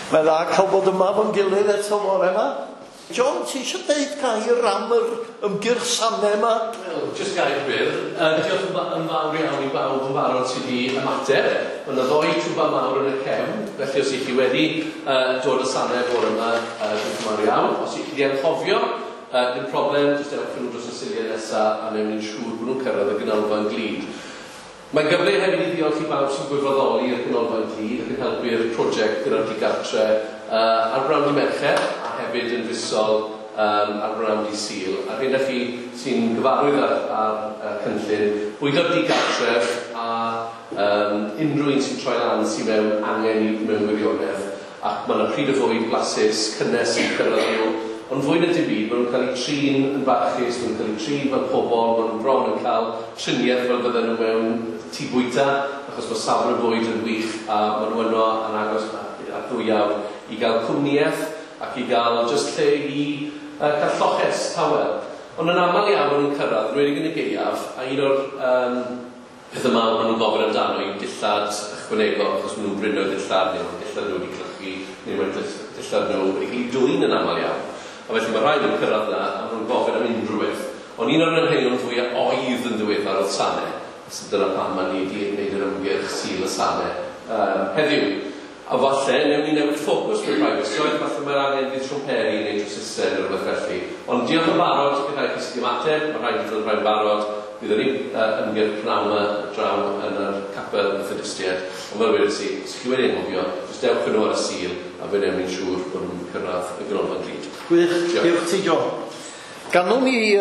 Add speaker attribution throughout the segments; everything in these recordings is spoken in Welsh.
Speaker 1: Mae'n dda cael bod yma fo'n gilydd eto bore yma. John, ti eisiau deud gair am yr ymgyrch sanau yma?
Speaker 2: Wel, jyst gair byr. Diolch yn fawr iawn i bawb yn barod sydd wedi ymateb. Mae yna ddoi twba mawr yn y cefn, felly os ych chi wedi dod y sanau bore yma, diolch yn fawr iawn. Os ych chi wedi anghofio, dim problem, jyst ewch nhw dros y siliau nesaf a newn ni'n siŵr bod nhw'n cyrraedd y Ganolfan Glud. Mae'n gyfle hefyd i ddiolch i bawb sy'n gwirfoddoli i'r Ganolfan Glud ac yn helpu'r prosiect gyda'r digartre ar Brawd i Merched a hefyd yn fusol ar Brawd i Sul. A rhaid chi sy'n gyfarwydd ar cynllun bwydo'r digartref a unrhyw un sy'n troi lan sy'n mewn angen i mewn wirionedd. Ac mae yna pryd o fwyd blasus, cynnes sy'n cyrraedd nhw. Ond fwy na dim byd, maen nhw'n cael eu trin yn barchus, maen nhw'n cael eu trin fel pobl, maen nhw'n bron yn cael triniaeth fel fydden nhw mewn tŷ bwyta, achos mae safon y bwyd yn wych a maen nhw yno yn agos ar ddwyawd i gael cwmniaeth ac i gael just lle i gael lloches tawel. Ond yn aml iawn maen nhw'n cyrraedd, yn wedi yn y gaeaf, a un o'r pethau mawr maen nhw'n gofyn amdano yw dillad ychwanegol, achos maen nhw'n brino dillad neu dillad nhw wedi clychu, neu mae'n dillad nhw wedi cael ei dwyn yn aml iawn. A felly mae rhaid yn cyrraedd yna a maen nhw'n gofyn am unrhyw beth. Ond un o'r anghenion fwy oedd yn ddiweddar oedd sanau. So dyna pam mae ni wedi gwneud yr ymgyrch Sul y sanau heddiw. A falle, newn ni newid ffocws mewn rhai gwestiwn, falle mae'r angen fydd trwmperi neu drwsysau neu rhywbeth felly. Ond diolch yn barod, bydd rhaid chi sydd ymateb, mae rhaid i ddod rhaid barod, bydd ni ymgyrch pnawn yma draw yn yr capel Methodistiaid. Ond fel wedys i, os chi wedi anghofio, jyst dewch yn nhw ar y Sul a fe newn ni'n siŵr bod nhw'n cyrraedd y Ganolfan Glud.
Speaker 1: Gwych, diolch ti, John. Ganon ni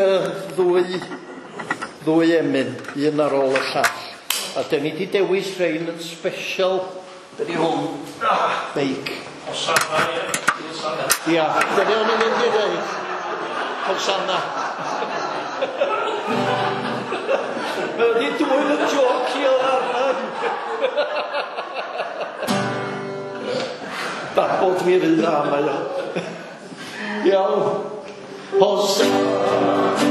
Speaker 1: ddwy emyn, un ar ôl y llall. A da ni wedi dewis rhain yn special. Da ni hwn. Meic.
Speaker 3: Hosanna, ie. Hosanna.
Speaker 1: Ia, da ni hwn yn mynd i ddeud. Hosanna. Mae wedi dwy'n y joc i o'r arnaf. Babod mi fydd dda mae o. Iawn. Hosanna.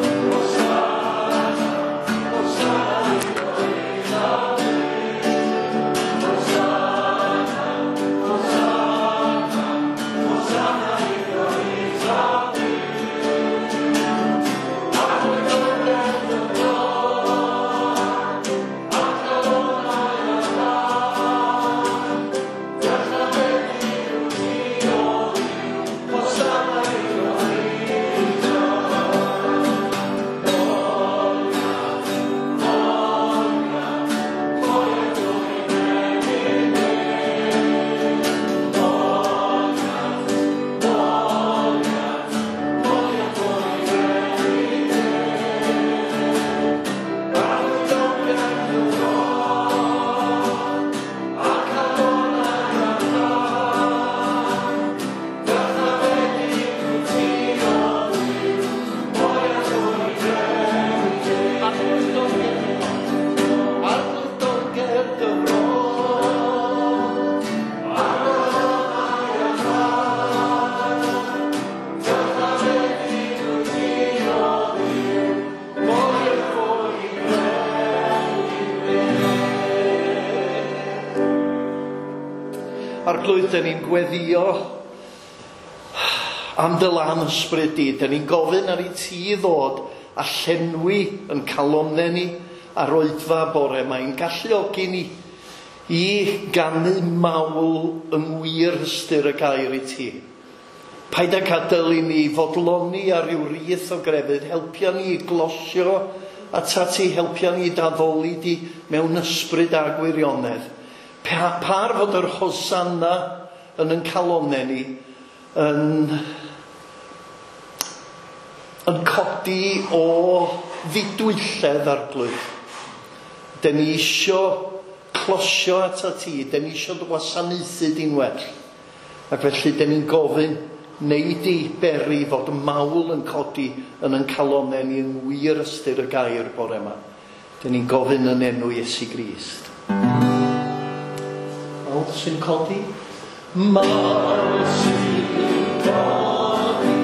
Speaker 1: Arglwydd, da ni'n gweddio am dy lan ysbryd di. Da ni'n gofyn ar ei ti ddod a llenwi yn calonnau ni ar oedfa bore. Mae'n galluogi ni i ganu mawl yng ngwir ystyr y gair i ti. Paid â gadael i ni fodloni ar ryw rith o grefydd. Helpia ni i glosio a ta ti helpia ni i daddoli di mewn ysbryd a gwirionedd. Par fod yr hosanna yn calonnau ni yn codi o fudwylledd arglwydd. Da ni isio closio ata ti, da ni isio dy wasanaethu di'n well. Ac felly da ni'n gofyn wneud i beri fod mawl yn codi yn calonnau ni yn wir ystyr y gair bore yma. Da ni'n gofyn yn enw Iesu Grist. Mawl sy'n codi. Mawl sy'n codi.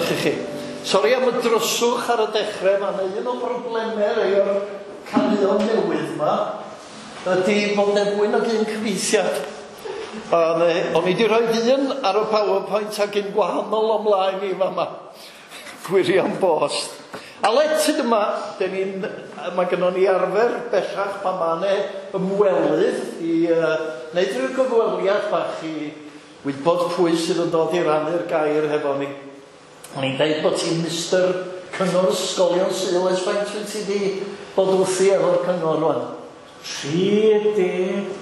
Speaker 1: Diolch i chi. Sori am y dryswch ar y dechrau, mae un o broblemau rei o'r caneuon newydd yma ydy bod ne fwy nag un cyfeithiad. O'n i wedi rhoi un ar y PowerPoint ac un gwahanol ymlaen i fama. Gwirion bost. A letyd yma, mae gennym ni arfer bellach pa mae ne ymwelydd i wneud rhyw gyfweliad bach i wybod pwy sydd yn dod i rannu'r gair hefo ni. O'n i'n dweud bod ti'n Mr. Cyngor Ysgolion Sul, ys faint wyt ti wedi bod wrthi efo'r cyngor rwan? 35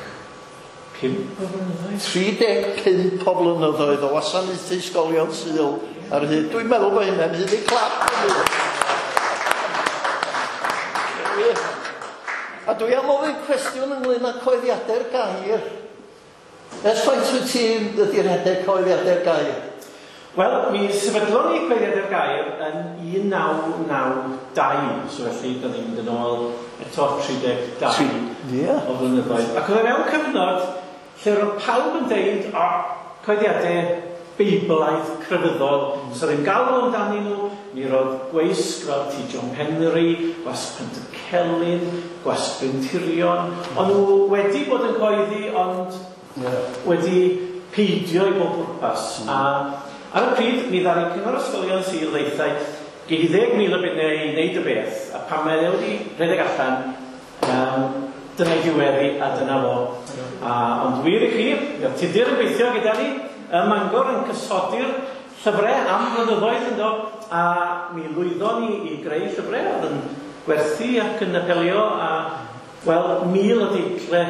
Speaker 1: o blynyddoedd. 35 o blynyddoedd o wasanaethu ysgolion Sul ar hyd. Dwi'n meddwl bod hynny'n hyd i clap. A dwi am ofyn cwestiwn ynglyn â coeddiadau'r gair. Ys faint wyt ti ydy'r rhedeg coeddiadau'r gair?
Speaker 3: Wel, mi sefydlon ni coeddiadau'r gair yn 1992, so felly da ni'n mynd yn ôl eto 32 o flynyddoedd. Ac oedd e mewn cyfnod lle roedd pawb yn deud o coeddiadau Beiblaidd crefyddol, so ddim galw amdani nhw, mi roedd gweisg roedd T. John Henry, Gwasg Prynt y Celyn, Gwasg Brentirion, ond nhw wedi bod yn coeddi, ond wedi peidio i bob pwrpas. A ar y pryd, mi ddari Cyngor Ysgolion Sul ddeithau 10,000 o bunnau i wneud y beth, a pan mae wedi rhedeg allan, dyna i diweddu a dyna fo. Ond wir i chi, Tudur yn gweithio gyda ni, Mangor yn cysodi'r llyfrau am flynyddoedd yn dod, a mi lwyddon ni i greu llyfrau, oedd yn gwerthu ac yn apelio, a wel, 1000 o deitle,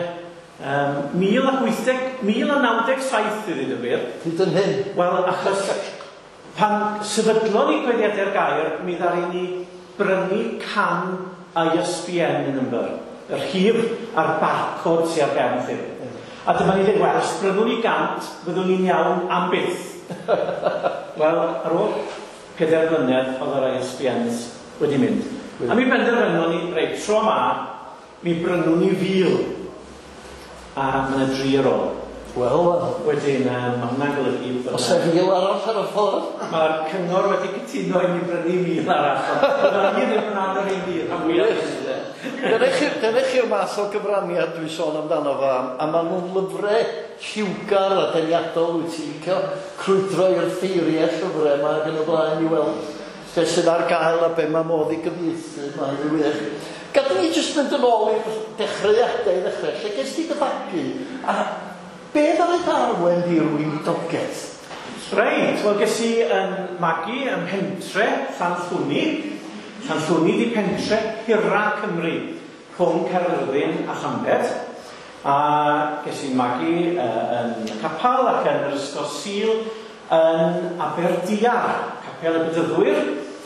Speaker 3: 1997 i ddweud y gwir.
Speaker 1: Hyd yn hyn?
Speaker 3: Wel, achos pan sefydlon ni coeddiadau'r gair, mi ddari ni brynu can ISBN number, yr hir a'r barcod sy'n ar gefn ffilm. A dyma ni dweud, wel, os brynwn ni 100, byddwn ni'n iawn am byth. Wel, ar ôl 4 blynedd oedd yr ISBNs wedi mynd. A mi benderfynnon ni, reit, tro yma, mi brynwn ni 1000. A mae'n 3 ar ôl.
Speaker 1: Wel.
Speaker 3: Wedyn, mae hwnna'n golygu...
Speaker 1: Os e 1000 arall ar y ffordd?
Speaker 3: Mae'r cyngor wedi cytuno i mi brynu 1000 arall. Mae'n un yn mynd ar 1,000 am wyau.
Speaker 1: Dyna chi'r math o gyfraniad dwi'n sôn amdano fa, a maen nhw'n lyfrau lliwgar a deniadol wyt ti'n cael crwydro i'r ffeiriau llyfrau yma ac yn y blaen i weld beth sydd ar gael a be mae modd i gyfieithu. Mae'n wych. Gadw ni jyst mynd yn ôl i'r dechreuadau i ddechrau, lle ges ti dyfagu, a beth ar eich arwen di rwy'n i dogeth?
Speaker 3: Reit, wel ges i yn magu ym Mhentre, Llanllwni. Llanllwni di pentre hira Cymru, Cwm Caerfyrddin a Llambed. A ges i'n magu yn y capal ac yn yr Ysgol Sul yn Aberdiar, Capel y Bydyddwyr,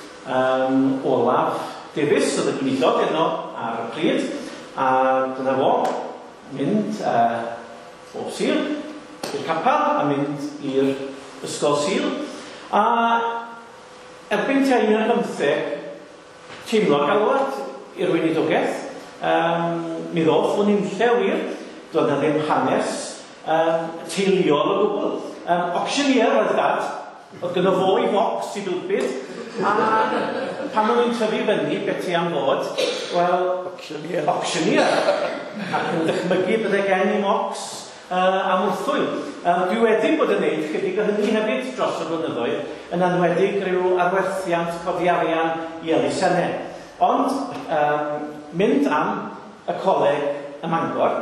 Speaker 3: Olaf Davies oedd y gweinidog yno ar y pryd, a dyna fo, mynd o Sul i'r capal a mynd i'r Ysgol Sul. A erbyn tua 15, teimlo galwad i'r weinidogaeth. Mi ddoth fwn i'n lle wir, doedd na ddim hanes teuluol o gwbl. Auctioneer oedd dad, oedd gyda fo i bocs i bilbyd, a pan o'n i'n tyfu fyny beth i am fod, wel, auctioneer. Ac yn dychmygu byddai gen i mocs am wrthwyl. Dwi wedi bod yn neud chydig o hynny hefyd dros y blynyddoedd, yn anwedig rhyw arwerthiant codi arian i elusennau. Ond, mynd am y coleg y Mangor,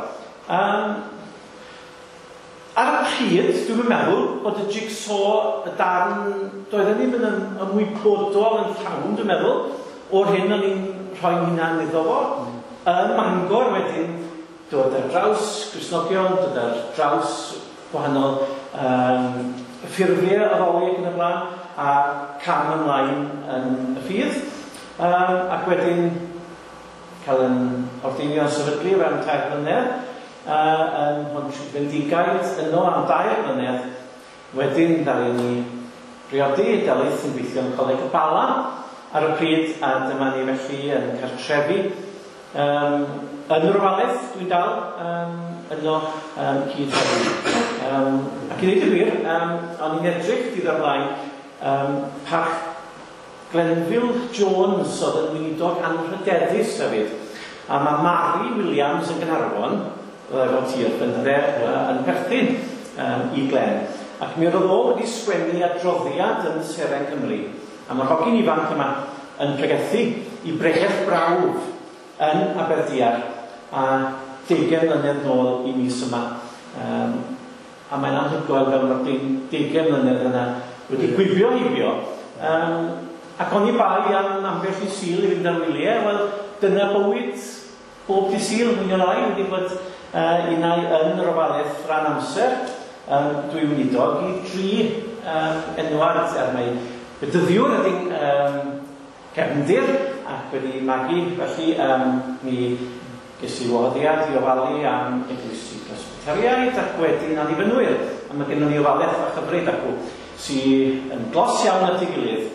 Speaker 3: ar y pryd, dwi'n meddwl bod y jigsaw, y darn, doedd yn ddim yn ymwybodol yn llawn, dwi'n meddwl, o'r hyn o'n i'n rhoi hynna'n iddo fo. Mangor wedyn, dod ar draws Gristnogion, dod ar draws gwahanol ffurfiau addoliad yn y blaen, a cam ymlaen yn y ffydd. Ac wedyn cael yn ordeinio sefydlu fewn 3 blynedd, yn Hontrwyd yno am 2 blynedd. Wedyn ddaru ni briodi delaeth yn gweithio yn Coleg y Bala ar y pryd, a dyma ni felly yn cartrefi yn yr Owalaeth, dwi'n dal yno hyd heddiw. Ac i ddweud y gwir, o'n i'n edrych dydd o'r blaen Parch Glenville Jones oedd yn weinidog anrhydeddus hefyd. A mae Mary Williams yn Gaernarfon, efo tir yn perthyn i Glen. Ac mi oedd o wedi sgwennu adroddiad yn Seren Cymru. A mae'r hogyn ifanc yma yn pregethu i Bregaeth Brawf yn Aberdiar a 20 mlynedd nôl i mis yma. A mae'n anhygoel fel mae'r 20 mlynedd yna wedi gwibio hibio. Ac o'n i bai am ambell i Sul i fynd ar wyliau, wel, dyna bywyd bob di Sul, mwyn o lai, wedi bod unau yn yr ofalaeth rhan amser. Dwi weinidog i 3 enwad er mai bedyddiwr ydy'n cefndir ac wedi magu, felly mi ges i wahoddiad i ofalu am Eglwysi Presbyteriaid ac wedyn annibynnwyr. A mae gennym ni ofalaeth a chyfryd acw sy'n glos iawn at ei gilydd.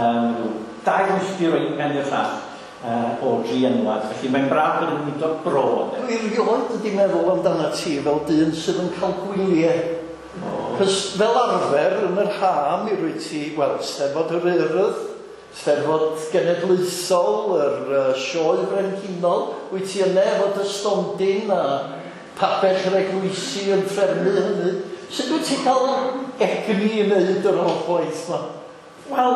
Speaker 3: 2 milltir o un pen i'r llall o 3 enwad. Felly mae'n braf bod yn weinidog bro.
Speaker 1: Dwi rioed wedi meddwl amdana ti fel dyn sydd yn cael gwyliau. Cos fel arfer yn yr ha mi rwy ti, wel, Steddfod yr Urdd, Steddfod Genedlaethol, yr sioe brenhinol, wyt ti yna efo dy stondin a papell yr Eglwysi yn ffermu hynny. Sut wyt ti cael egni i wneud yr holl gwaith yma?
Speaker 3: Wel,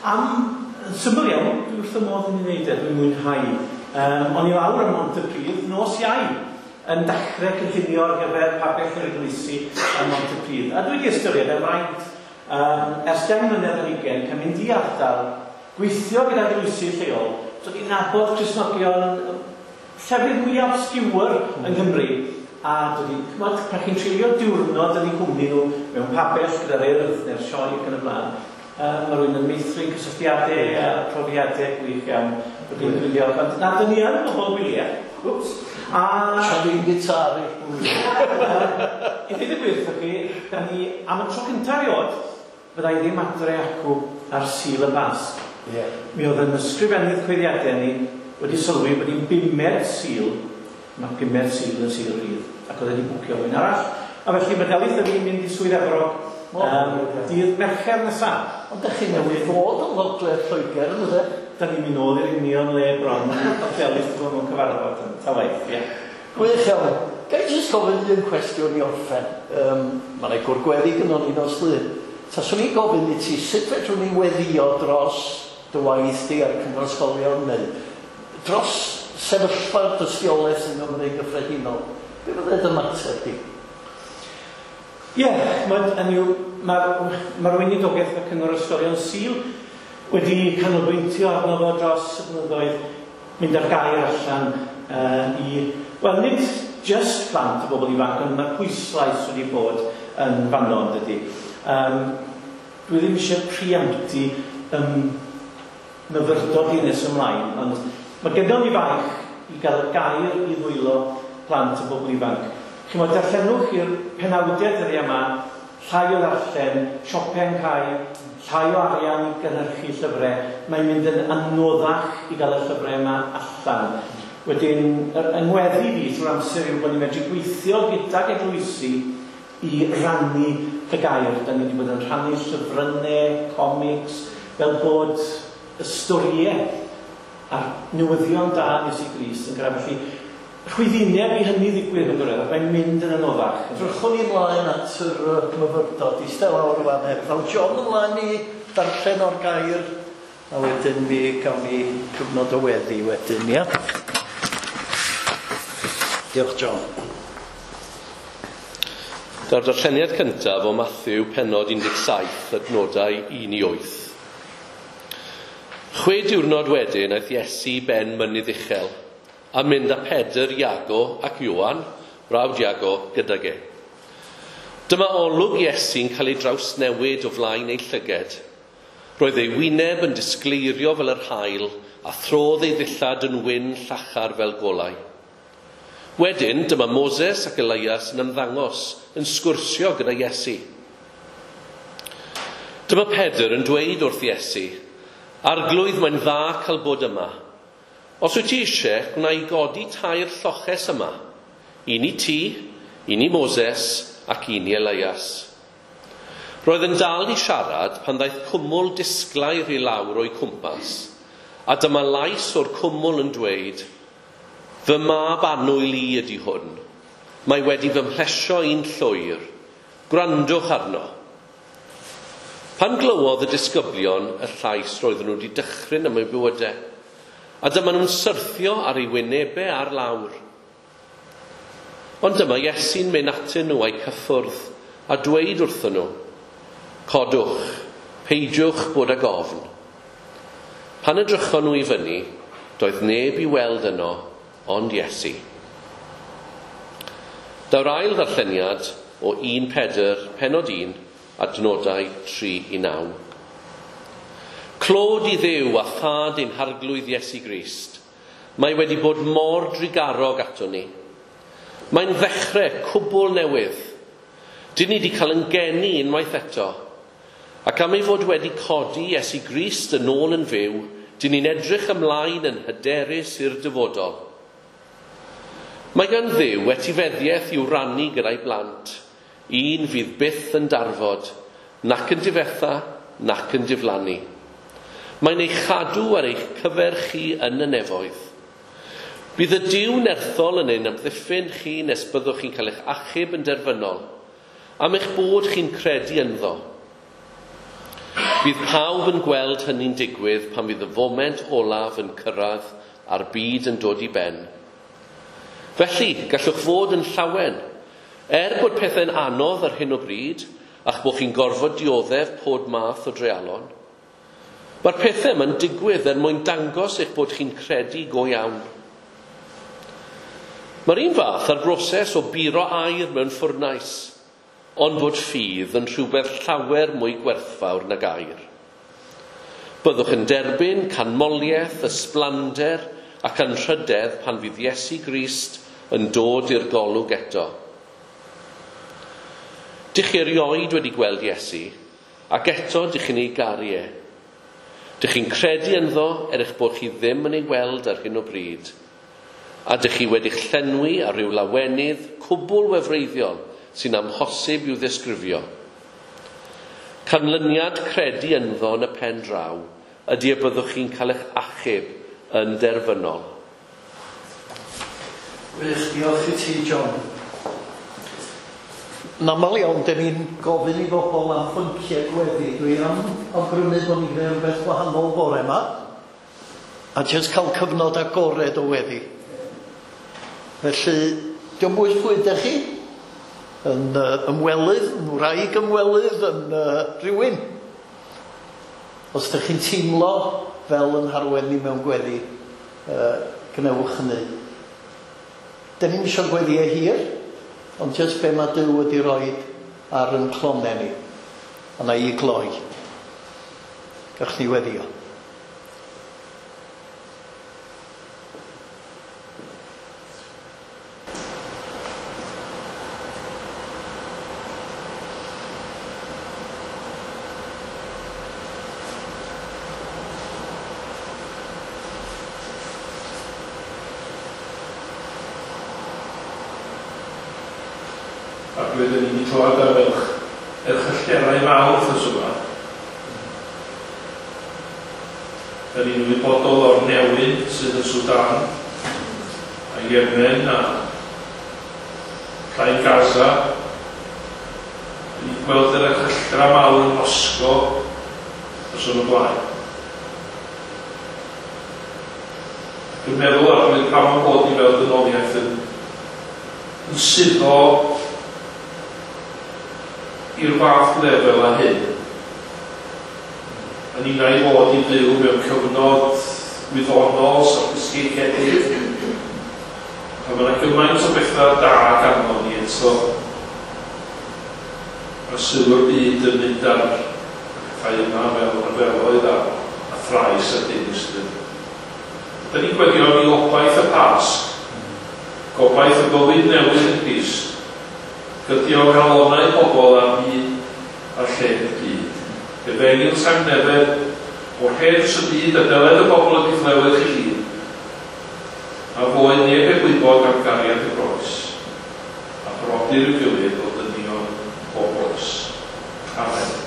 Speaker 3: syml iawn, dwi wrth y modd yn ei wneud dwi'n mwynhau. O'n i lawr ym Montepridd, nos Iau, yn dechrau cynllunio ar gyfer papell yr Eglwysi yn Montepridd. A dwi wedi ystyried yn rhaid, ers 10 mlynedd yn 20, cael mynd i ardal, gweithio gyda Eglwysi lleol, so di nabod Cristnogion llefydd mwyaf obscure yn Nghymru. A dwi wedi, pan chi'n treulio diwrnod yn ei gwmni nhw mewn papell gyda'r Urdd neu'r sioe ac yn y blaen, mae rhywun yn meithrin cysylltiadau a profiadau gwych iawn bod i'n gwylio. Na, dyn ni yn pobl wyliau.
Speaker 1: Tra fi'n gitari.
Speaker 3: I ddweud y gwirth chi, da ni am y tro cyntaf erioed, fydda i ddim adre acw ar Sul y Basg. Mi oedd yn ysgrifennydd chweddiadau ni wedi sylwi bod ni'n 5 Sul, mae 5 Sul yn Sul Rydd, ac oedd wedi bwcio rhywun arall. A felly mae Delyth yn mynd i Swydd Efrog dydd Mercher nesaf.
Speaker 1: Ond da chi newydd fod yn Lodredd Lloegr, yn ydw?
Speaker 3: Da ni'n mynd nôl i'r union le bron, o Delyth yn fod mewn cyfarfod yn tawaith.
Speaker 1: Gwych iawn. Ga i jyst gofyn un cwestiwn i orffen. Mae'n ei gwrgweddi gyda ni nos Lyn. Taswn i'n gofyn i ti, sut fedrwn ni'n weddio dros dy waith di ar Cyngrysgolion neu dros sefyllfa'r dystiolaeth yn Nghymru gyffredinol? Be fydde ymateb di?
Speaker 3: Ie, mae'r weinidogaeth y Cyngor Ysgolion Sul wedi canolbwyntio arno fo dros y blynyddoedd mynd ar gair allan i, wel, nid just plant o bobl ifanc, ond mae'r pwyslais wedi bod yn fanon dydy. Dwi ddim eisiau preemptu myfyrdod i nes ymlaen, ond mae gennym ni faich i gael y gair i ddwylo plant o bobl ifanc. Chi'n modd darllenwch i'r penawdiad yr yma, llai o ddarllen, siopen cael, llai o arian i gynhyrchu llyfrau. Mae'n mynd yn anoddach i gael y llyfrau yma allan. Wedyn, yng ngweddi fi trwy'r amser yw bod ni'n medru gweithio gyda'r Eglwysi i rannu y gair. Da ni wedi bod yn rhannu llyfrynau, comics, fel bod y storiau a'r newyddion da nes i Gris yn graf. Felly, chwyddineau i hynny ddigwydd yn gwrdd, mae'n mynd yn anoddach.
Speaker 1: Drwchwn i ymlaen at yr myfyrdod, i stel awr fan hef. Fel John ymlaen i darllen o'r gair, a wedyn mi gawn ni cyfnod o weddi wedyn, ia? Diolch, John.
Speaker 2: Da'r darlleniad cyntaf o Matthew pennod 17, adnodau 1 i 8. 6 diwrnod wedyn aeth Iesu ben mynydd uchel, a mynd â Pedr, Iago ac Ioan, brawd Iago, gydag e. Dyma olwg Iesu'n cael ei drawsnewid o flaen ei llyged. Roedd ei wyneb yn disgleirio fel yr haul, a throdd ei ddillad yn wyn llachar fel golau. Wedyn, dyma Moses ac Elias yn ymddangos, yn sgwrsio gyda Iesu. Dyma Pedr yn dweud wrth Iesu, arglwydd mae'n dda cael bod yma. Os wyt ti eisiau, gwna i godi tair lloches yma, un i ti, un i Moses ac un i Elias. Roedd yn dal i siarad pan ddaeth cwmwl disglair i lawr o'i cwmpas, a dyma lais o'r cwmwl yn dweud, fy mab annwyl i ydy hwn, mae wedi fy mhlesio i'n llwyr, gwrandwch arno. Pan glywodd y disgyblion y llais roedden nhw wedi dychryn am eu bywydau, a dyma nhw'n syrthio ar eu wynebau ar lawr. Ond dyma Iesu'n mynd atyn nhw a'u cyffwrdd a dweud wrthyn nhw, codwch, peidiwch bod ag ofn. Pan edrychon nhw i fyny, doedd neb i weld yno, ond Iesu. Daw'r ail ddarlleniad o 1 pennod 1 adnodau 3 i 9. Clod i Dduw a thad ein harglwydd Iesu Grist, mae wedi bod mor drigarog ato ni. Mae'n ddechrau cwbl newydd. Dyn ni wedi cael yn geni unwaith eto, ac am ei fod wedi codi Iesu Grist yn ôl yn fyw, dyn ni'n edrych ymlaen yn hyderus i'r dyfodol. Mae gan Dduw etifeddiaeth i'w rannu gyda'i blant, un fydd byth yn darfod, nac yn difetha, nac yn diflannu. Mae'n ei chadw ar eich cyferch chi yn y nefoedd. Bydd y Duw nerthol yn ein amddiffyn chi nes byddwch chi'n cael eich achub yn derfynol, am eich bod chi'n credu ynddo. Bydd pawb yn gweld hynny'n digwydd pan fydd y foment olaf yn cyrraedd a'r byd yn dod i ben. Felly, gallwch fod yn llawen, bod pethau'n anodd ar hyn o bryd, a'ch bod chi'n gorfod dioddef pob math o drealon. Mae'r pethau yma'n digwydd mwyn dangos eich bod chi'n credu go iawn. Mae'r un fath ar broses o buro aer mewn ffwrnais, ond bod ffydd yn rhywbeth llawer mwy gwerthfawr nag aer. Byddwch yn derbyn canmoliaeth, ysblander ac anrhydedd pan fydd Iesu Grist yn dod i'r golwg eto. Dych chi erioed wedi gweld Iesu, ac eto dych chi'n ei garu e. Dych chi'n credu ynddo eich bod chi ddim yn ei weld ar hyn o bryd, a dych chi wedi'ch llenwi ar ryw lawenydd cwbl wefreiddiol sy'n amhosib i'w ddisgrifio. Canlyniad credu ynddo yn y pen draw ydy y byddwch chi'n cael eich achub yn derfynol.
Speaker 1: Wych, diolch i ti, John. Yn aml iawn, dyn ni'n gofyn i bobl am phynciau gweddi. Dwi am awgrymu bod ni'n gwneud rhywbeth wahanol bore yma, a jyst cael cyfnod agored o weddi. Felly, diolch mwy pwynt chi, yn ymwelydd, yn wraig ymwelydd, yn rhywun. Os ydych chi'n teimlo fel yn harwen ni mewn gweddi, gnewch hynny. Dyn ni'n eisiau gweddi e hir, ond jyst be mae Duw wedi rhoi ar yn clonau ni. A na i gloi. Gach ni weddio.
Speaker 3: Ac wedyn ni'n clywed ar eich hyllterau mawr ffys yma. Da ni'n wybodol o'r newyn sydd yn Sudan, a Yemen a Llain Gaza. Ni'n gweld yr hyllterau mawr yn Mosgo os o'n y blaen. Dwi'n meddwl ar pam o'n bod ni fel dynoliaeth yn suddo i'r fath lefel a hyn. A ni'n ei fod i fyw mewn cyfnod wyddonol, soffistigedig. A mae yna gymaint o bethau da ganddo ni eto. Mae sylw'r byd yn mynd ar pethau yma fel ryfeloedd a thrais a dynistyn. Da ni'n gwedio am i obaith y Pasg, gobaith y bywyd newydd yn Crist. Gydio galonau pobl am byd a lle'n y byd. Efengyl sang nefed o hers y byd a dyled y bobl yn gyflewyd chi hun. A foed neb e gwybod am gariad y groes. A brodyr y gilydd o dynion o bros. Amen.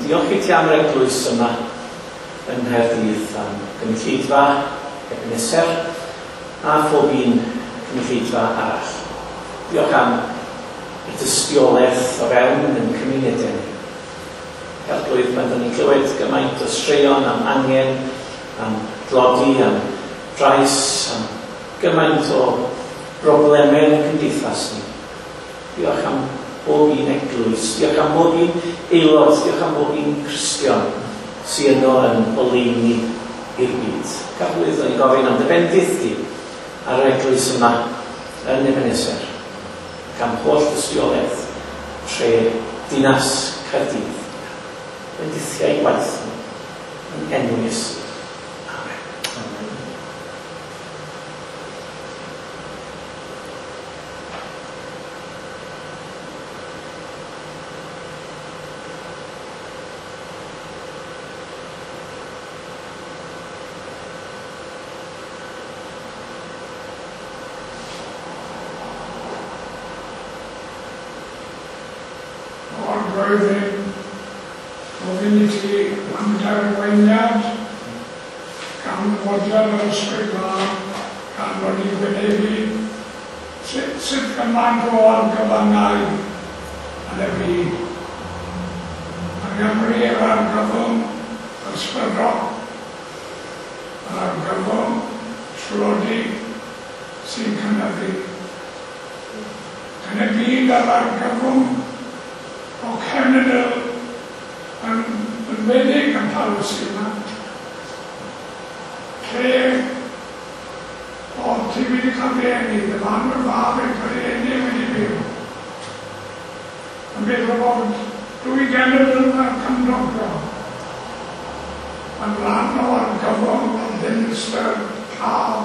Speaker 3: diolch I ti am yr eglwys yma yn Nghaerdydd am gynulleidfa Ebeneser a phob un cynulleidfa arall. Diolch am y dystiolaeth o fewn yn cymunedau ni. Arglwydd pan da ni'n clywed gymaint o straeon am angen, am glodi, am drais, am gymaint o broblemau yn cymdeithas ni. Diolch am bob un eglwys, diolch am bob un aelod, diolch am bob un Cristion sy'n yno yn oleuni i'r byd. Arglwydd, o'n i'n gofyn am dy bendith di ar yr eglwys yma yn Ebeneser, ac am holl dystiolaeth tre dinas Caerdydd. Bendithiau gwaith ni yn enw Iesu. Amen. Amen.
Speaker 4: Roedd gofyn I ti am darweiniad gan fodol yr ysbryd dda, gan fod I wynebu sut gymaint o argyfangau yn y byd. Mae Gymru yr argyfwng ysbrydol, yr argyfwng tlodi sy'n cynyddu. Yn y byd yr argyfwng o Cenedl yn wedig yn Palestina, lle oedd ti wedi cael ddenu, dyma'n yr fab yn cael ddenu wedi byw. Yn meddwl bod dwy genedl yn cymdogion. Yn rhan o argyfwng o ddinistyr cael.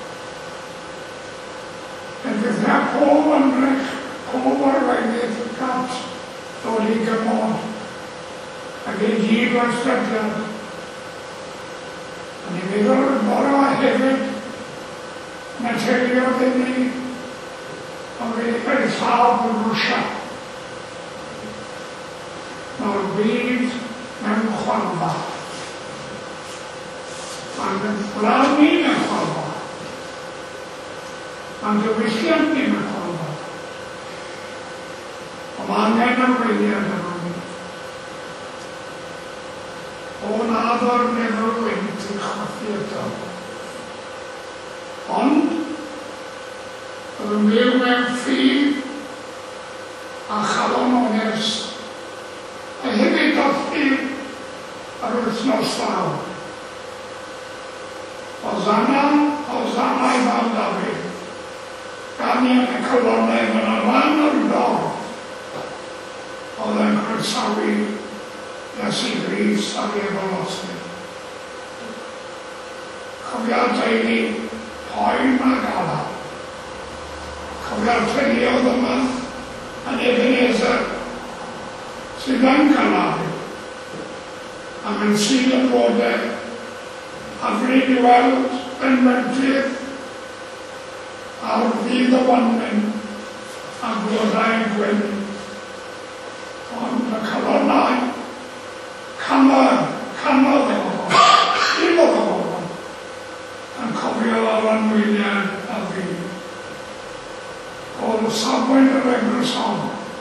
Speaker 4: Yn ddyddiau pob ymrech, pob arweinydd gant ddod I gymod. Ac ei gyd o'r stadiad. Yn ei meddwl yn bore o hefyd, materion yn ni, ond fe'n llaw yn Rwsia. Mae'r byd mewn chwalfa. Mae'n flawn ni mewn chwalfa. Mae'n diwylliant ni mewn chwalfa. Ond mae angen arweiniad yma ni. O'n ador meddwl wynt I choffi eto. Ond, oedd yn byw mewn ffydd a chalon onest, a hefyd doffi ar wythnos fawr. Hosanna I Fal Dafydd, gan I yn y colonnau yn y lan o'r dorf, oedd yn croesawu Iesu Grist ar ei efolosni. Cofia'r teulu poen a galad. Cofia'r teuluodd yma yn Ebeneser sydd yn galadu. Ac yn sydd yn bodau a fryd I weld yn wentydd ar ddydd o wanwyn a blodau gwyn. Ond y colonnau canodd o bobl, un o bobl, yn cofio ar anwyliad a fi. O'r safbwynt yr eglwys hon,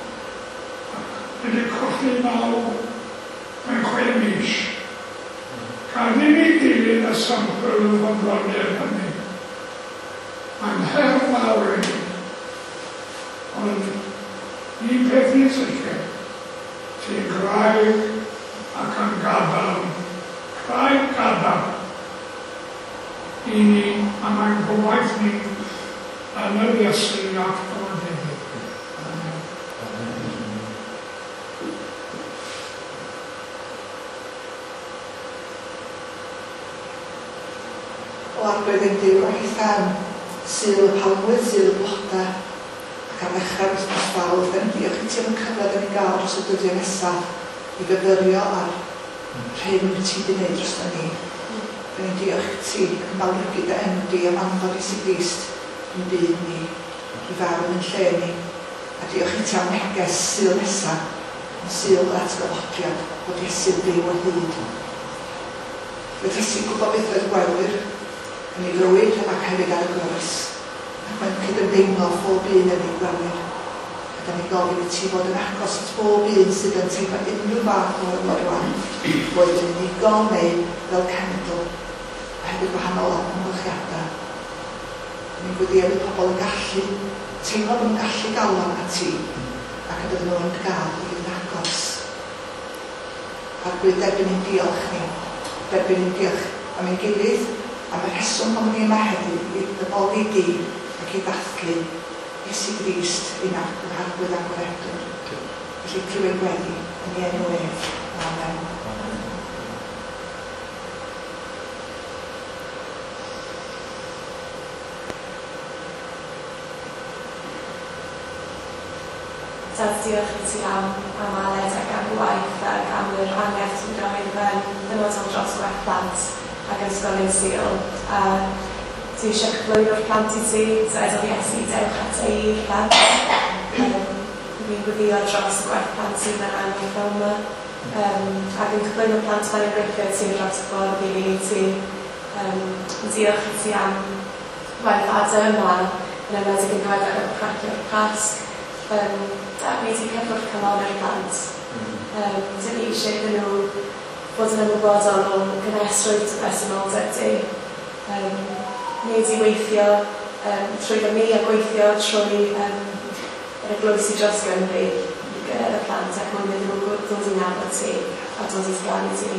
Speaker 4: wedi colli naw mewn 6 mis. Gan ddim I dilyn y sampl o fodloniad hynny. Mae'n her fawr I ni. Ond un peth I sicr, ti'n graig ac yn gadael, graig gadael I ni a mae'n gwaith ni yn yr Iesu ac o'r hefyd.
Speaker 5: O arglwydd yn Duw a hithan sydd y palmwydd sydd y bloda ac am ddechrau'r wythnos fawr, fe'n diolch I ti am y cyfle yn ei gael dros y dyddiau nesaf I gyfyrio ar rhaid ti wedi gwneud dros ni. Fe'n diolch I ti yn fawrygu dy enw di am anfod Iesu Grist yn byd ni, I farw yn lle ni. A diolch I ti am neges sydd nesaf yn syl at gyfodiad bod Iesu'n byw o hyd. Roedd Iesu'n gwybod beth oedd gwerwyr yn ei fywyd ac hefyd ar y gwrs, ac mae'n cydymdeimlo phob un yn ei gwerwyr. A da ni gofyn i ti fod yn agos at bob un sydd yn teimlo unrhyw fath o ymwyrwan, boed yn unigol neu fel cenedl, a hefyd gwahanol amgylchiadau. Ni'n gwyddio bod pobl yn gallu, teimlo bod nhw'n gallu galon at ti, ac y bydden nhw'n gael i fynd agos. Ac derbyn i'n diolch ni, derbyn i'n diolch am ein gilydd, am y rheswm pan ni yma heddiw i ddyboli di ac i ddathlu Iesu Grist ein arglwydd agweddedwr. Felly clywed wedi yn ei enw ef. Amen.
Speaker 6: Tad diolch i ti am Aled ac am gwaith ac am yr angerdd ti'n rhoi yn dynodol dros gwerth plant ac ysgolion Sul. Dwi eisiau cyflwyno'r plant i ti, so edodd Iesu dewch at ei plant. Fi'n gwyddio dros y gwerth plant sydd yn angen fel yma. Ac yn cyflwyno'r plant fan i'n gweithio ti dros y ffordd i ni ti. Diolch i ti am gwaith adau yma, yn ymwneud yn rhoi ar y pracio'r Pasg. Ac ni ti cyflwr cymon o'r plant. Dyn ni eisiau iddyn nhw fod yn ymwybodol o'n gynesrwydd y personoldeb ti. Nid i weithio trwy fy ni a gweithio trwy yr eglwysi dros Gymru i gyrraedd y plant ac mwyn iddyn nhw dod i nabod ti a dod i sglannu ti.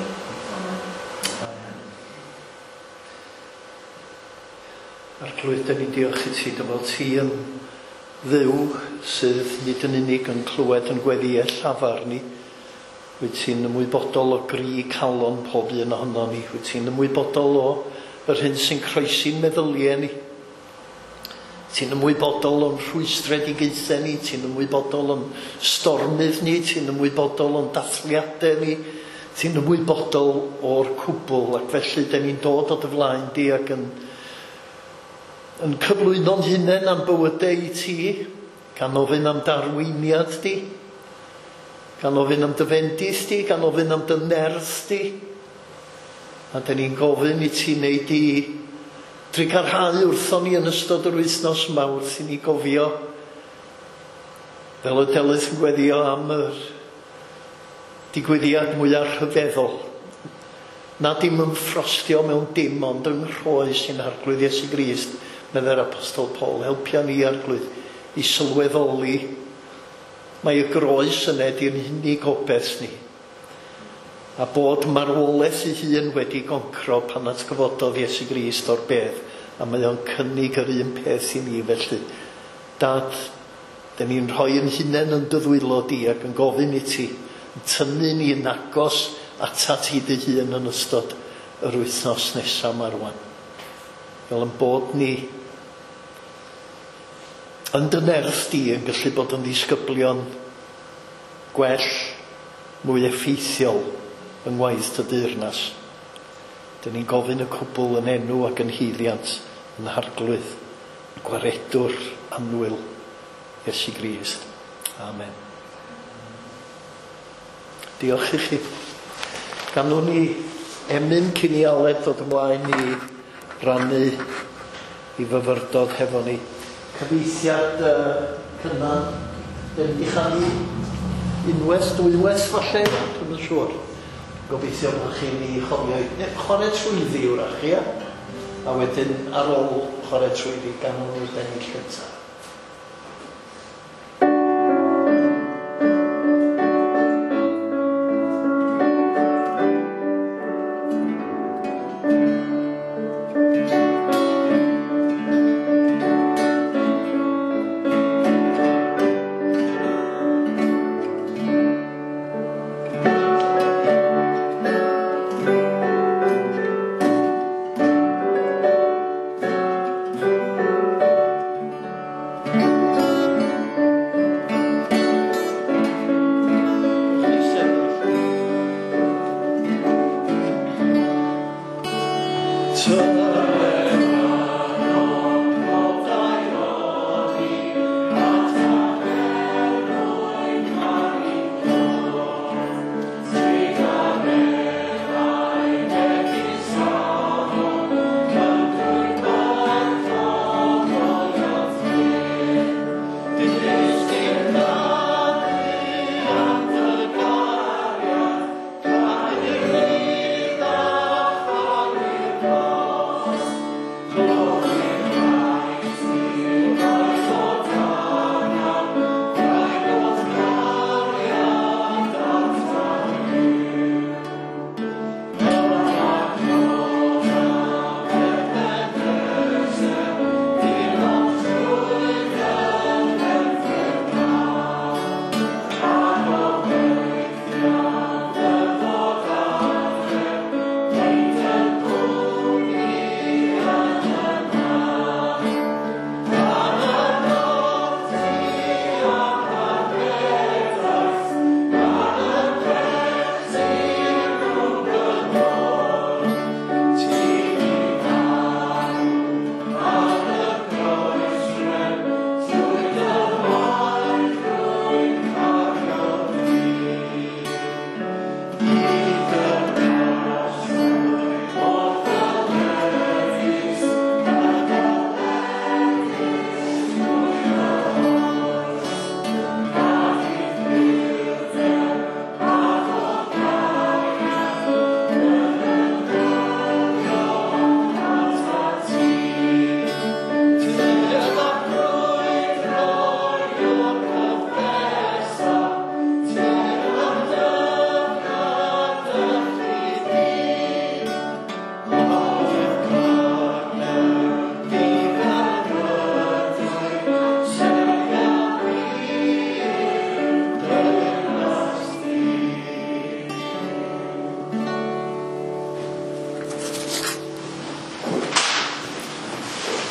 Speaker 1: Arglwydd, da ni'n diolch i ti, dyfod ti yn dduw sydd nid yn unig yn clywed yn gweddiau llafar ni. Wyt ti'n ymwybodol o gri calon pob un ohono ni. Wyt ti'n ymwybodol o yr hyn sy'n croesi'n meddyliau ni. Ti'n ymwybodol o'n rhwystredigaethau ni, ti'n ymwybodol o'n stormydd ni, ti'n ymwybodol o'n dathliadau ni, ti'n ymwybodol o'r cwbl, ac felly da ni'n dod o dy flaen di ac yn cyflwyno'n hunain am bywydau i ti, gan ofyn am darweiniad di, gan ofyn am dy fendith di, gan ofyn am dy nerth di, a da ni'n gofyn i ti wneud i drigarhau wrthon ni yn ystod yr wythnos mawr sy'n ni gofio fel y delyth yn gweddio am yr digwyddiad mwyaf rhyfeddol. Na dim yn ffrostio mewn dim, ond yng nghroi sy'n arglwydd Iesu Grist, medda'r Apostol Paul. Helpia ni arglwydd i sylweddoli mae y groes yna di'n unig obeth ni. A bod marwolaeth ei hun wedi goncro pan atgyfododd Iesu Grist o'r bedd, a mae o'n cynnig yr un peth i ni. Felly, Dad, da ni'n rhoi yn hunain yn dyddwylo di ac yn gofyn i ti, yn tynnu ni'n agos atat i dy hun yn ystod yr wythnos nesaf yma rwan. Fel yn bod ni yn dy nerth di yn gallu bod yn ddisgyblion gwell, mwy effeithiol yng ngwaith dy deyrnas. Dyn ni'n gofyn y cwbl yn enw ac yn hyddiant, yn harglwydd, gwaredwr annwyl Iesu Grist. Amen. Diolch i chi. Ganwn ni emyn cyn i Aled ddod ymlaen i rannu i fyfyrdod hefo ni. Cyfeithiad cynnan, dyn ni chanu unwaith, dwywaith falle, dwi'n yn siŵr. Gobeithio bod chi'n chofio chwarae trwyddi wrach, ia? A wedyn ar ôl chwarae trwyddi gan nhw'r ennill gyntaf.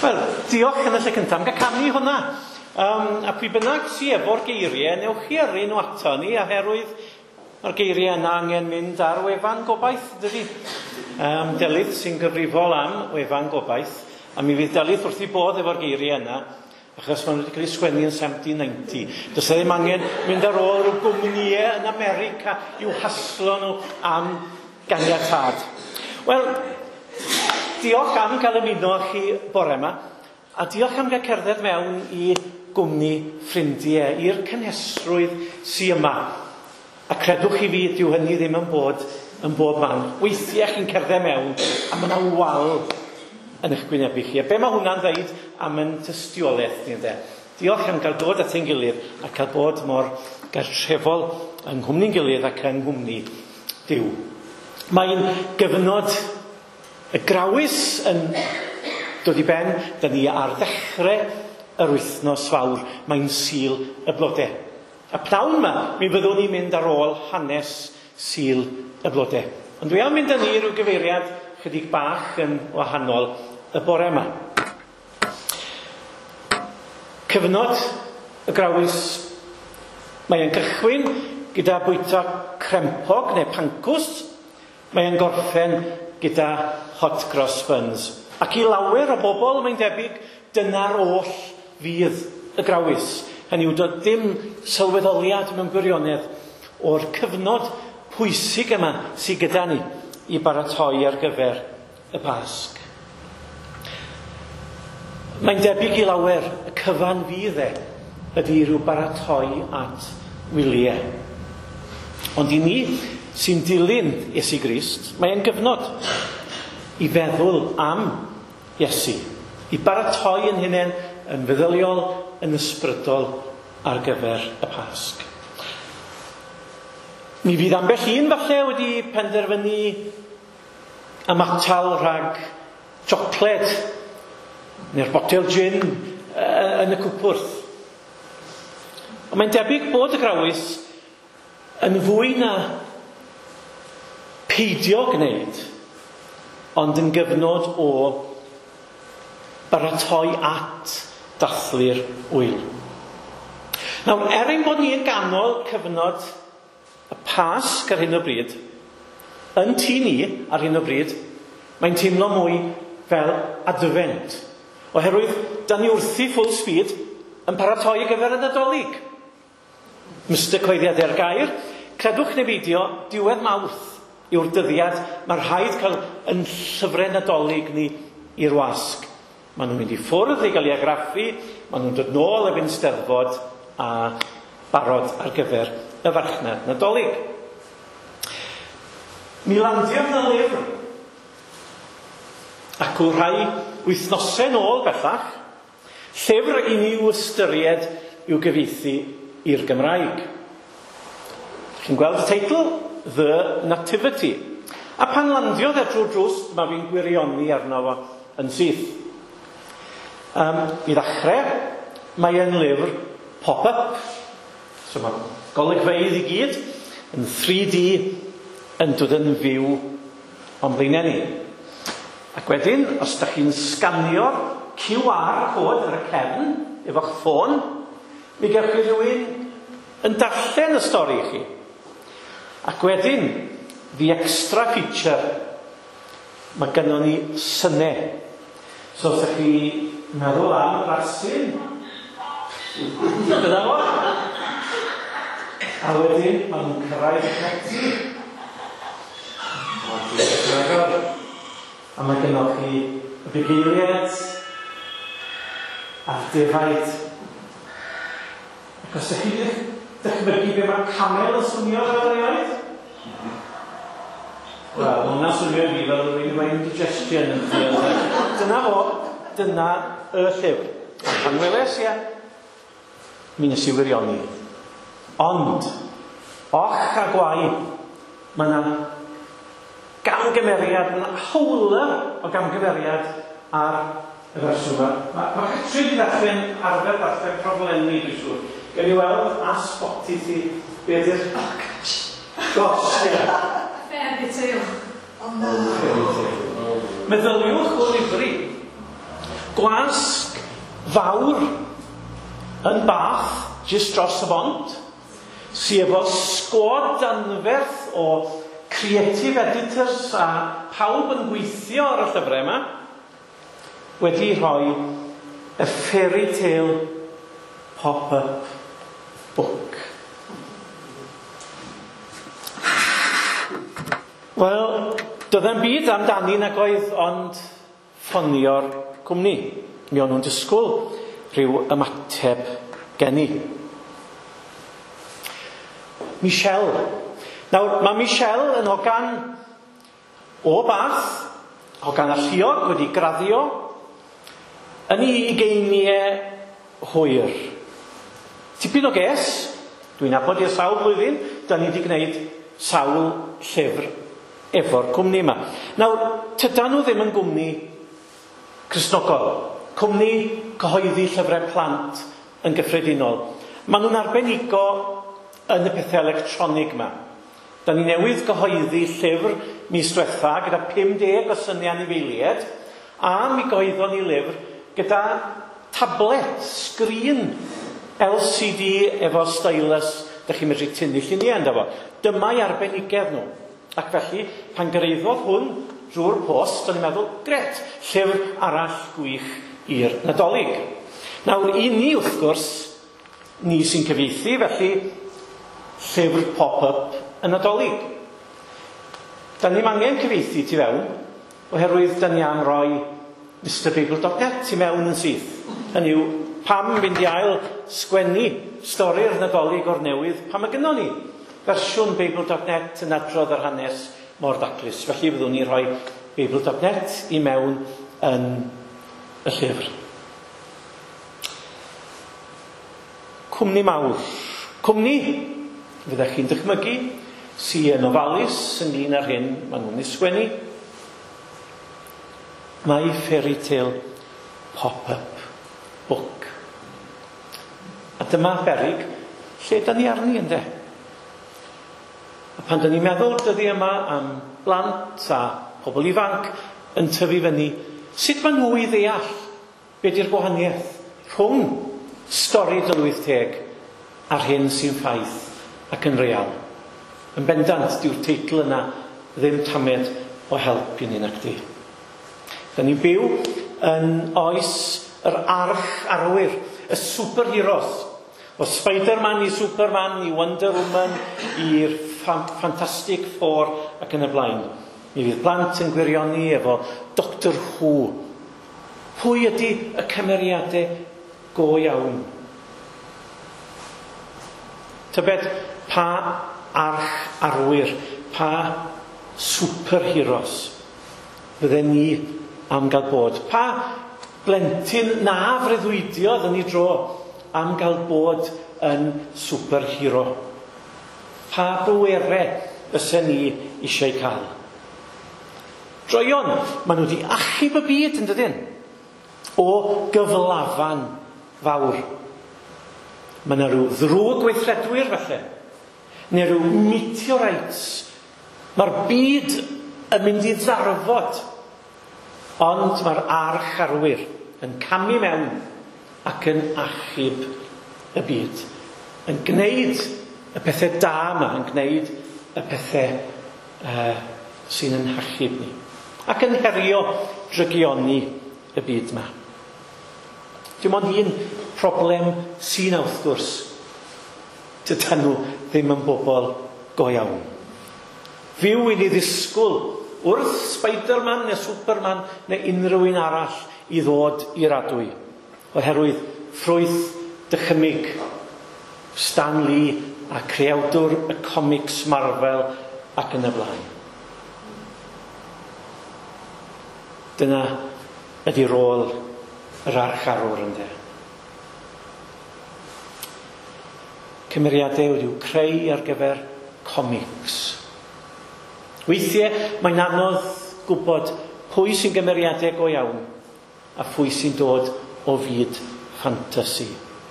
Speaker 3: Wel, diolch yn y lle cyntaf am gael canu hwnna. A pwy bynnag sy efo'r geiriau, newch chi yrru nhw ato ni, oherwydd mae'r geiriau yna angen mynd ar wefan gobaith, dydy. Delydd sy'n gyfrifol am wefan gobaith, a mi fydd delydd wrth i bod efo'r geiriau yna, achos maen nhw wedi cael eu sgwennu yn 1790. Does e ddim angen mynd ar ôl rhyw gwmnïau yn America i'w haslo nhw am ganiatad. Wel, diolch am gael ymuno chi bore yma, a diolch am gael cerdded mewn i gwmni ffrindiau, i'r cynhesrwydd sy'n yma. A credwch chi fi, dyw hynny ddim yn bod yn bob man. Weithiau chi'n cerdded mewn, a mae yna wal yn eich gwynebu chi. A be mae hwnna'n dweud am yn tystiolaeth ni, de? Diolch am gael dod at ein gilydd a cael bod mor gartrefol yng nghwmni'n gilydd ac yng nghwmni Duw. Mae'n gyfnod y grawys yn dod i ben. Dyn ni ar ddechrau yr wythnos fawr. Mae'n Sul y Blodau. A pnawn yma, mi fyddwn ni'n mynd ar ôl hanes Sul y Blodau. Ond dwi am mynd â ni rhyw gyfeiriad chydig bach yn wahanol y bore yma. Cyfnod y grawys, mae'n cychwyn gyda bwyta crempog neu pancws, mae'n gorffen gyda hot cross buns. Ac i lawer o bobl, mae'n debyg, dyna'r oll fydd y grawys. Hynny yw, doedd dim sylweddoliad mewn gwirionedd o'r cyfnod pwysig yma sydd gyda ni i baratoi ar gyfer y Pasg. Mae'n debyg i lawer y cyfan fydd ydy rhyw baratoi at wyliau. Ond i ni sy'n dilyn Iesu Grist, mae'n gyfnod i feddwl am Iesu, i baratoi yn hunain yn feddyliol, yn ysbrydol ar gyfer y Pasg. Mi fydd ambell un falle wedi penderfynu ymatal rhag siocled neu'r botel gin yn y cwpwrdd. Ond mae'n debyg bod y grawys yn fwy na peidio gwneud, ond yn gyfnod o baratoi at dathlu'r wyl. Nawr, ein bod ni yn ganol cyfnod y Pasg ar hyn o bryd, yn tŷ ni ar hyn o bryd, mae'n teimlo mwy fel adfent. Oherwydd, da ni wrthi full speed yn paratoi ar gyfer y Nadolig. Mr. Coeddiad er gair, credwch neu beidio, diwedd Mawrth yw'r dyddiad mae'r rhaid cael yn llyfrau Nadolig ni i'r wasg. Maen nhw'n mynd i ffwrdd i gael ei agraffu, maen nhw'n dod nôl efo'n steddfod a barod ar gyfer y farchnad Nadolig. Mi landio yn y lyfr, ac o rhai wythnosau nôl bellach, llyfr i ni ystyried i'w gyfieithu i'r Gymraeg. Chi'n gweld y teitl? The Nativity. A pan landiodd drwy'r drws, mae fi'n gwirioni arno fo yn syth. I ddechrau, mae e'n lyfr pop-up. So mae golygfeydd i gyd yn 3D yn dod yn fyw o'n blaenau ni. Ac wedyn, os da chi'n sganio'r QR code ar y cefn efo'ch ffôn, mi gewch chi rhywun yn darllen y stori i chi. Ac wedyn, the extra feature, mae gennym ni synau. So, os chi meddwl am rasyn, dyna fo. A wedyn, mae nhw'n cyrraedd creti. A mae gennych chi y bugeiliad a'r defaid. Ac os ydych chi dychmygu be mae camel yn swnio fel erioed? Wel, hwnna'n swnio fi fel rwy'n mae'n digestion yn ffyrdd. Dyna fo, dyna y llyfr. Pan weles mi nes i wirioni. Ond, och a gwai, mae yna gamgymeriad, mae yna hawler o gamgymeriad ar y ferswm yma. Mae Catrin wedi ddechrau'n arfer darllen problemau, dwi'n siŵr. Gen i weld a spoti ti beth i'r... Gosh, ie.
Speaker 6: Fairy tale.
Speaker 5: O na.
Speaker 3: Meddyliwch o lyfru. Go Gwasg fawr yn Bath, jyst dros y bont, sydd efo sgwad anferth o creative editors a pawb yn gweithio ar y llyfrau yma, wedi rhoi y fairy tale pop-up book. Wel, doedd e'n byd amdani nag oedd ond ffonio'r cwmni. Mi o'n nhw'n disgwyl rhyw ymateb geni. Michelle. Nawr, mae Michelle yn hogan o Bath, hogan alluog wedi graddio, yn ei ugeiniau hwyr. Tipyn o ges, dwi'n nabod i'r sawl blwyddyn, da ni wedi gwneud sawl llyfr efo'r cwmni yma. Nawr, tydan nhw ddim yn gwmni Cristnogol, cwmni cyhoeddi llyfrau plant yn gyffredinol. Maen nhw'n arbenigo yn y pethau electronig yma. Da ni newydd gyhoeddi llyfr mis diwetha gyda 50 o syniad anifeiliaid, a mi gyhoeddon ni lyfr gyda tablet, sgrin LCD efo stylus, da chi'n medru tynnu lluniau ynddo fo. Dyma'i arbenigedd nhw. Ac felly, pan gyrraeddodd hwn drwy'r post, da ni'n meddwl, gret, llyfr arall gwych i'r Nadolig. Nawr, i ni wrth gwrs, ni sy'n cyfieithu, felly llyfr pop-up yn Nadolig. Da ni'n angen cyfieithu ti fewn, oherwydd da ni am roi MrBeagle.net ti mewn yn syth. Hynny yw, pam fynd i ail sgwennu stori'r Nadolig o'r newydd, pam y gynnon ni fersiwn Beagle.net yn adrodd yr hanes mor daclus. Felly fyddwn ni rhoi Beagle.net i mewn yn y llyfr. Cwmni mawr. Cwmni, fyddech chi'n dychmygu, sy'n yn ofalus ynglyn â'r hyn maen nhw'n ysgwennu. My Fairy Tale Pop-Up Book. A dyma berig lle da ni arni ynde. A pan da ni'n meddwl dyddi yma am blant a pobl ifanc yn tyfu fyny, sut maen nhw i ddeall be di'r gwahaniaeth rhwng stori dylwyth teg a'r hyn sy'n ffaith ac yn real. Yn bendant, dyw'r teitl yna ddim tamed o help i ni nacdi. Da ni'n byw yn oes yr arch arwyr, y superheroes. O Spider-Man i Superman, i Wonder Woman, i'r Fantastic Four ac yn y blaen. Mi fydd plant yn gwirioni efo Doctor Who. Pwy ydy y cymeriadau go iawn? Tybed pa arch arwyr, pa superheroes fydden ni am gael bod? Pa blentyn na freuddwydiodd yn ei dro am gael bod yn superhero? Pa bwerau ysen ni eisiau cael? Droion, maen nhw wedi achub y byd yn dydyn, o gyflafan fawr. Mae yna rhyw ddrwg gweithredwyr falle, neu rhyw meteorites. Mae'r byd yn mynd i ddarfod, ond mae'r arch arwyr yn camu mewn ac yn achub y byd. Yn gwneud y pethau da yma, yn gwneud y pethau sy'n yn hachub ni. Ac yn herio drygioni y byd yma. Dim ond un problem sy'n wrth gwrs. Dydyn nhw ddim yn bobl go iawn. Fyw i ni ddisgwyl wrth Spider-Man neu Superman neu unrhyw un arall i ddod i'r adwy. Oherwydd ffrwyth dychymyg Stan Lee a creawdwr y comics Marvel ac yn y blaen. Dyna ydi rôl yr archarwr ynde. Cymeriadau wedi'w creu ar gyfer comics. Weithiau mae'n anodd gwybod pwy sy'n gymeriadau go iawn a pwy sy'n dod o fyd ffantasi.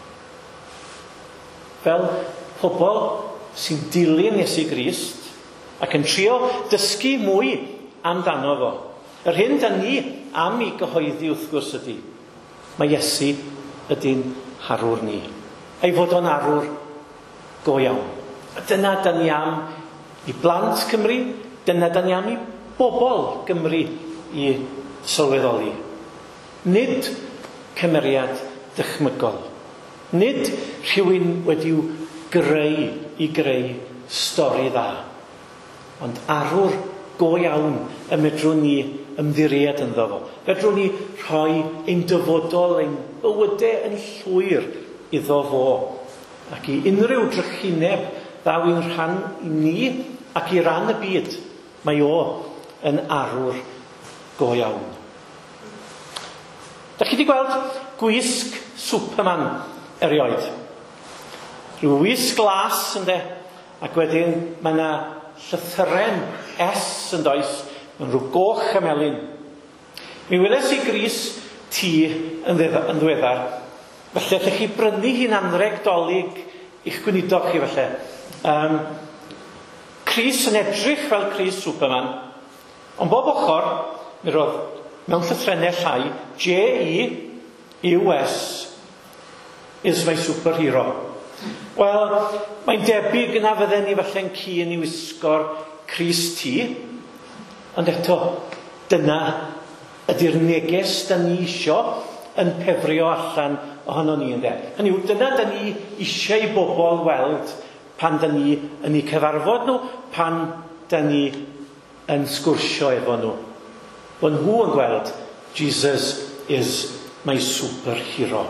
Speaker 3: Fel pobl sy'n dilyn Iesu Grist ac yn trio dysgu mwy amdano fo. Yr hyn da ni am ei gyhoeddi wrth gwrs ydy Mae Iesu ydy'n harwr ni. Ei fod o'n arwr go iawn. A dyna da ni am i blant Cymru, dyna da ni am i bobl Cymru i sylweddoli. Nid cymeriad dychmygol. Nid rhywun wedi'w greu stori dda. Ond arwr go iawn y medrwn ni ymddiried ynddo fo. Fedrwn ni rhoi ein dyfodol, ein bywydau yn llwyr iddo fo. Ac i unrhyw drychineb ddaw i'n rhan i ni ac i ran y byd, mae o yn arwr go iawn. Da chi wedi gweld gwisg Superman erioed? Rhyw wisg glas ynde, ac wedyn mae yna llythyren S yn does, yn rhyw goch a melyn. Mi weles i grys tŷ yn ddiweddar, felly allech chi brynu hi'n anreg dolyg i'ch gweinidog chi felly. Crys yn edrych fel crys Superman, ond bob ochr mi roedd mewn llythrennau llai JEUS is my superhero. Wel, mae'n debyg yna fydden ni falle'n cyn i wisgo'r crys tŷ, ond eto, dyna ydy'r neges da ni isio yn pefrio allan ohono ni ynde. Hynny yw, dyna da ni eisiau i bobl weld pan da ni yn eu cyfarfod nhw, pan da ni yn sgwrsio efo nhw. Bod nhw yn gweld, Jesus is my superhero.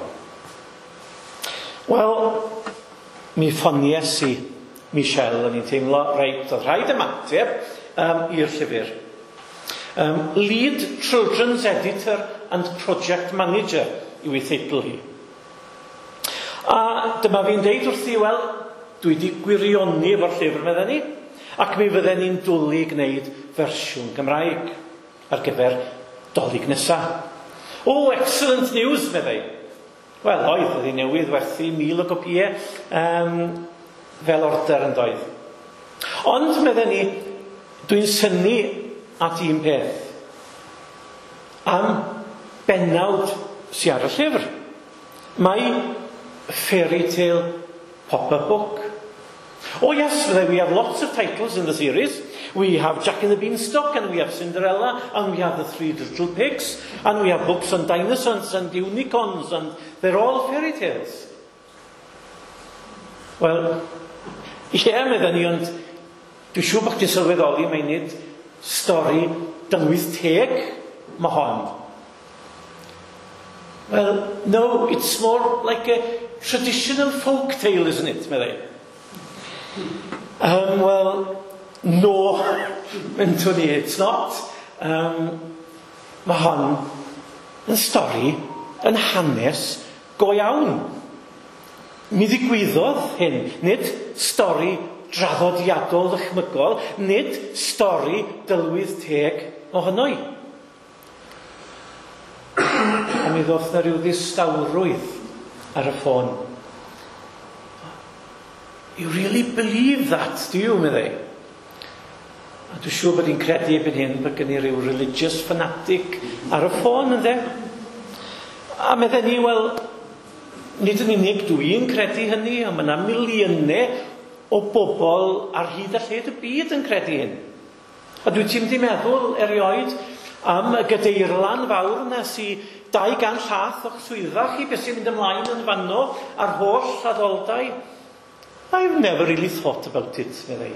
Speaker 3: Wel, mi ffonies i Michelle, o'n i'n teimlo, reit, oedd rhaid ymateb i'r llyfr. Lead Children's Editor and Project Manager yw ei theitl hi. A dyma fi'n deud wrthi, wel, dwi wedi gwirioni efo'r llyfr medden ni, ac mi fydden ni'n dwlu i gwneud fersiwn Gymraeg ar gyfer dolyg nesaf. Oh, excellent news, meddai. Wel, oedd hi newydd werthu 1000 o gopïau fel order yn doedd. Ond, medden ni, dwi'n synnu at un peth. Am bennawd sy'n ar y llyfr. Mae fairy tale pop-up book. Oh yes, we have lots of titles in the series. We have Jack and the Beanstalk, and we have Cinderella, and we have the Three Little Pigs, and we have books on dinosaurs and unicorns, and they're all fairy tales. Wel, medden ni, ond dwi'n siŵr bod chi'n sylweddoli mae nid stori dynwydd teg mae hon. Well, no, it's more like a traditional folk tale, isn't it, meddai? Well, no, Anthony, it's not. Mae hon yn stori, yn hanes go iawn. Mi ddigwyddodd hyn, nid stori draddodiadol ddychmygol, nid stori dylwydd teg ohono i. A mi ddoth na rhyw ddistawrwydd ar y ffôn. You really believe that, do you, meddai? A dwi'n siŵr bod hi'n credu ebyn hyn bod gen i ryw religious fanatic ar y ffôn, ynddo? A meddai ni, wel, nid yn unig dwi'n credu hynny, a mae yna miliynau o bobl ar hyd a lled y byd yn credu hyn. A dwi'n ti'n meddwl erioed am y gadeirlan fawr yna sy'n 200 llath o'ch swyddach i beth sy'n mynd ymlaen yn fanno ar holl addoldau. I've never really thought about it, meddai.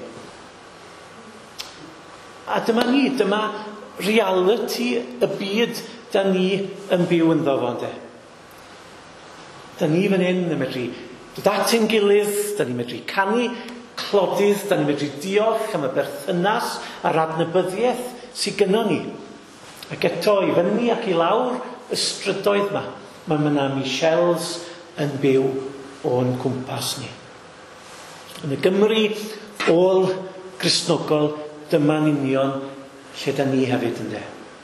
Speaker 3: A dyma ni, dyma reality y byd da ni yn byw ynddo fo, ynde. Da ni fan hyn yn medru dod at ein gilydd, da ni medru canu clodydd, da ni medru diolch am y berthynas a'r adnabyddiaeth sydd gynno ni. Ac eto i fyny ac i lawr y strydoedd yma, mae yna Michels yn byw o'n cwmpas ni. Yn y Gymru ôl Cristnogol, dyma'n union lle da ni hefyd ynde.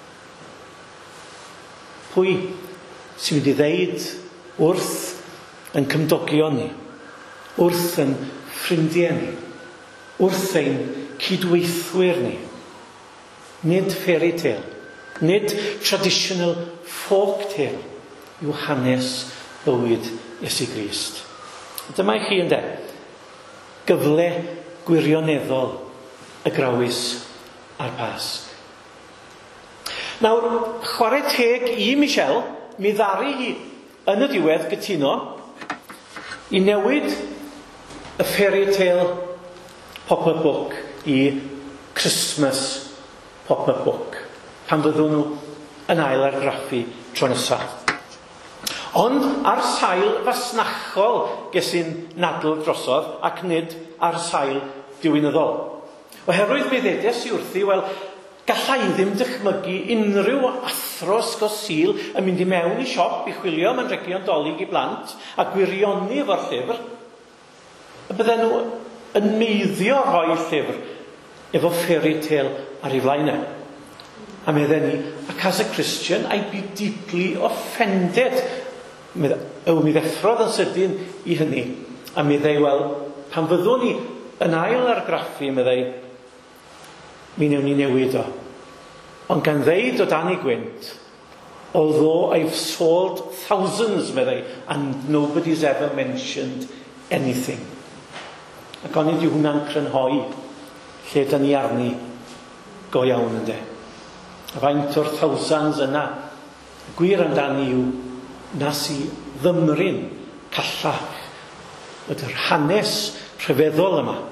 Speaker 3: Pwy sy'n mynd i ddeud wrth yn cymdogion ni, wrth yn ffrindiau ni, wrth ein cydweithwyr ni. Nid fairy tale, nid traditional folk tale, yw hanes bywyd Iesu Grist. Dyma i chi ynde, gyfle gwirioneddol y grawys a'r Pasg. Nawr, chwarae teg i Michelle, mi ddaru hi yn y diwedd gytuno i newid y fairy tale pop-up book i Christmas pop-up book, pan fyddwn nhw yn ail argraffu tro nesaf. Ond ar sail fasnachol gesy'n nadl drosodd ac nid ar sail diwynyddol. Oherwydd mi ddedes i wrthi, wel, gallai ddim dychmygu unrhyw athro ysgol Sul yn mynd i mewn i siop i chwilio am anrhegion dolyg i blant a gwirioni efo'r llyfr. Y bydden nhw yn meiddio rhoi llyfr efo fairy tale ar ei flaenau. A medden ni, ac as a Christian, I'd be deeply offended. Mi ddeffrodd yn sydyn i hynny. A mi ddei, wel, pan fyddwn ni yn ail argraffu, mi ddei, mi newn ni newid o. Ond gan ddeud o dan ei gwynt, although I've sold thousands, meddai, and nobody's ever mentioned anything. Ac ond ydi hwnna'n crynhoi lle da ni arni go iawn ynde. A faint o'r thousands yna, y gwir amdani yw nas i ddymryn callach bod yr hanes rhyfeddol yma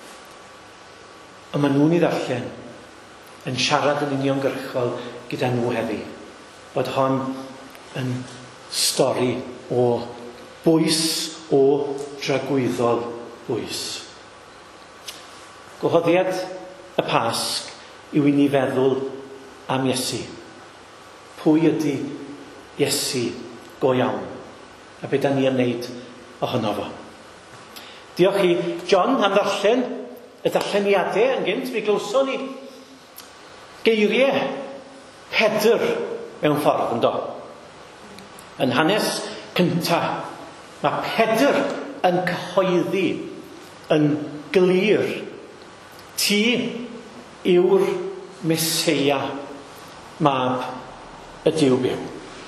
Speaker 3: yma nhw'n i ddarllen yn siarad yn uniongyrchol gyda nhw heddi. Bod hon yn stori o bwys o dragwyddol bwys. Gwahoddiad y Pasg yw i ni feddwl am Iesu. Pwy ydy Iesu go iawn? A beth da ni yn wneud ohono fo. Diolch i John am ddarllen y darlleniadau yn gynt. Mi glywson ni geiriau Pedr mewn ffordd yn do. Yn hanes cynta, mae Pedr yn cyhoeddi yn glir ti yw'r Meseia, mab y Duw byw.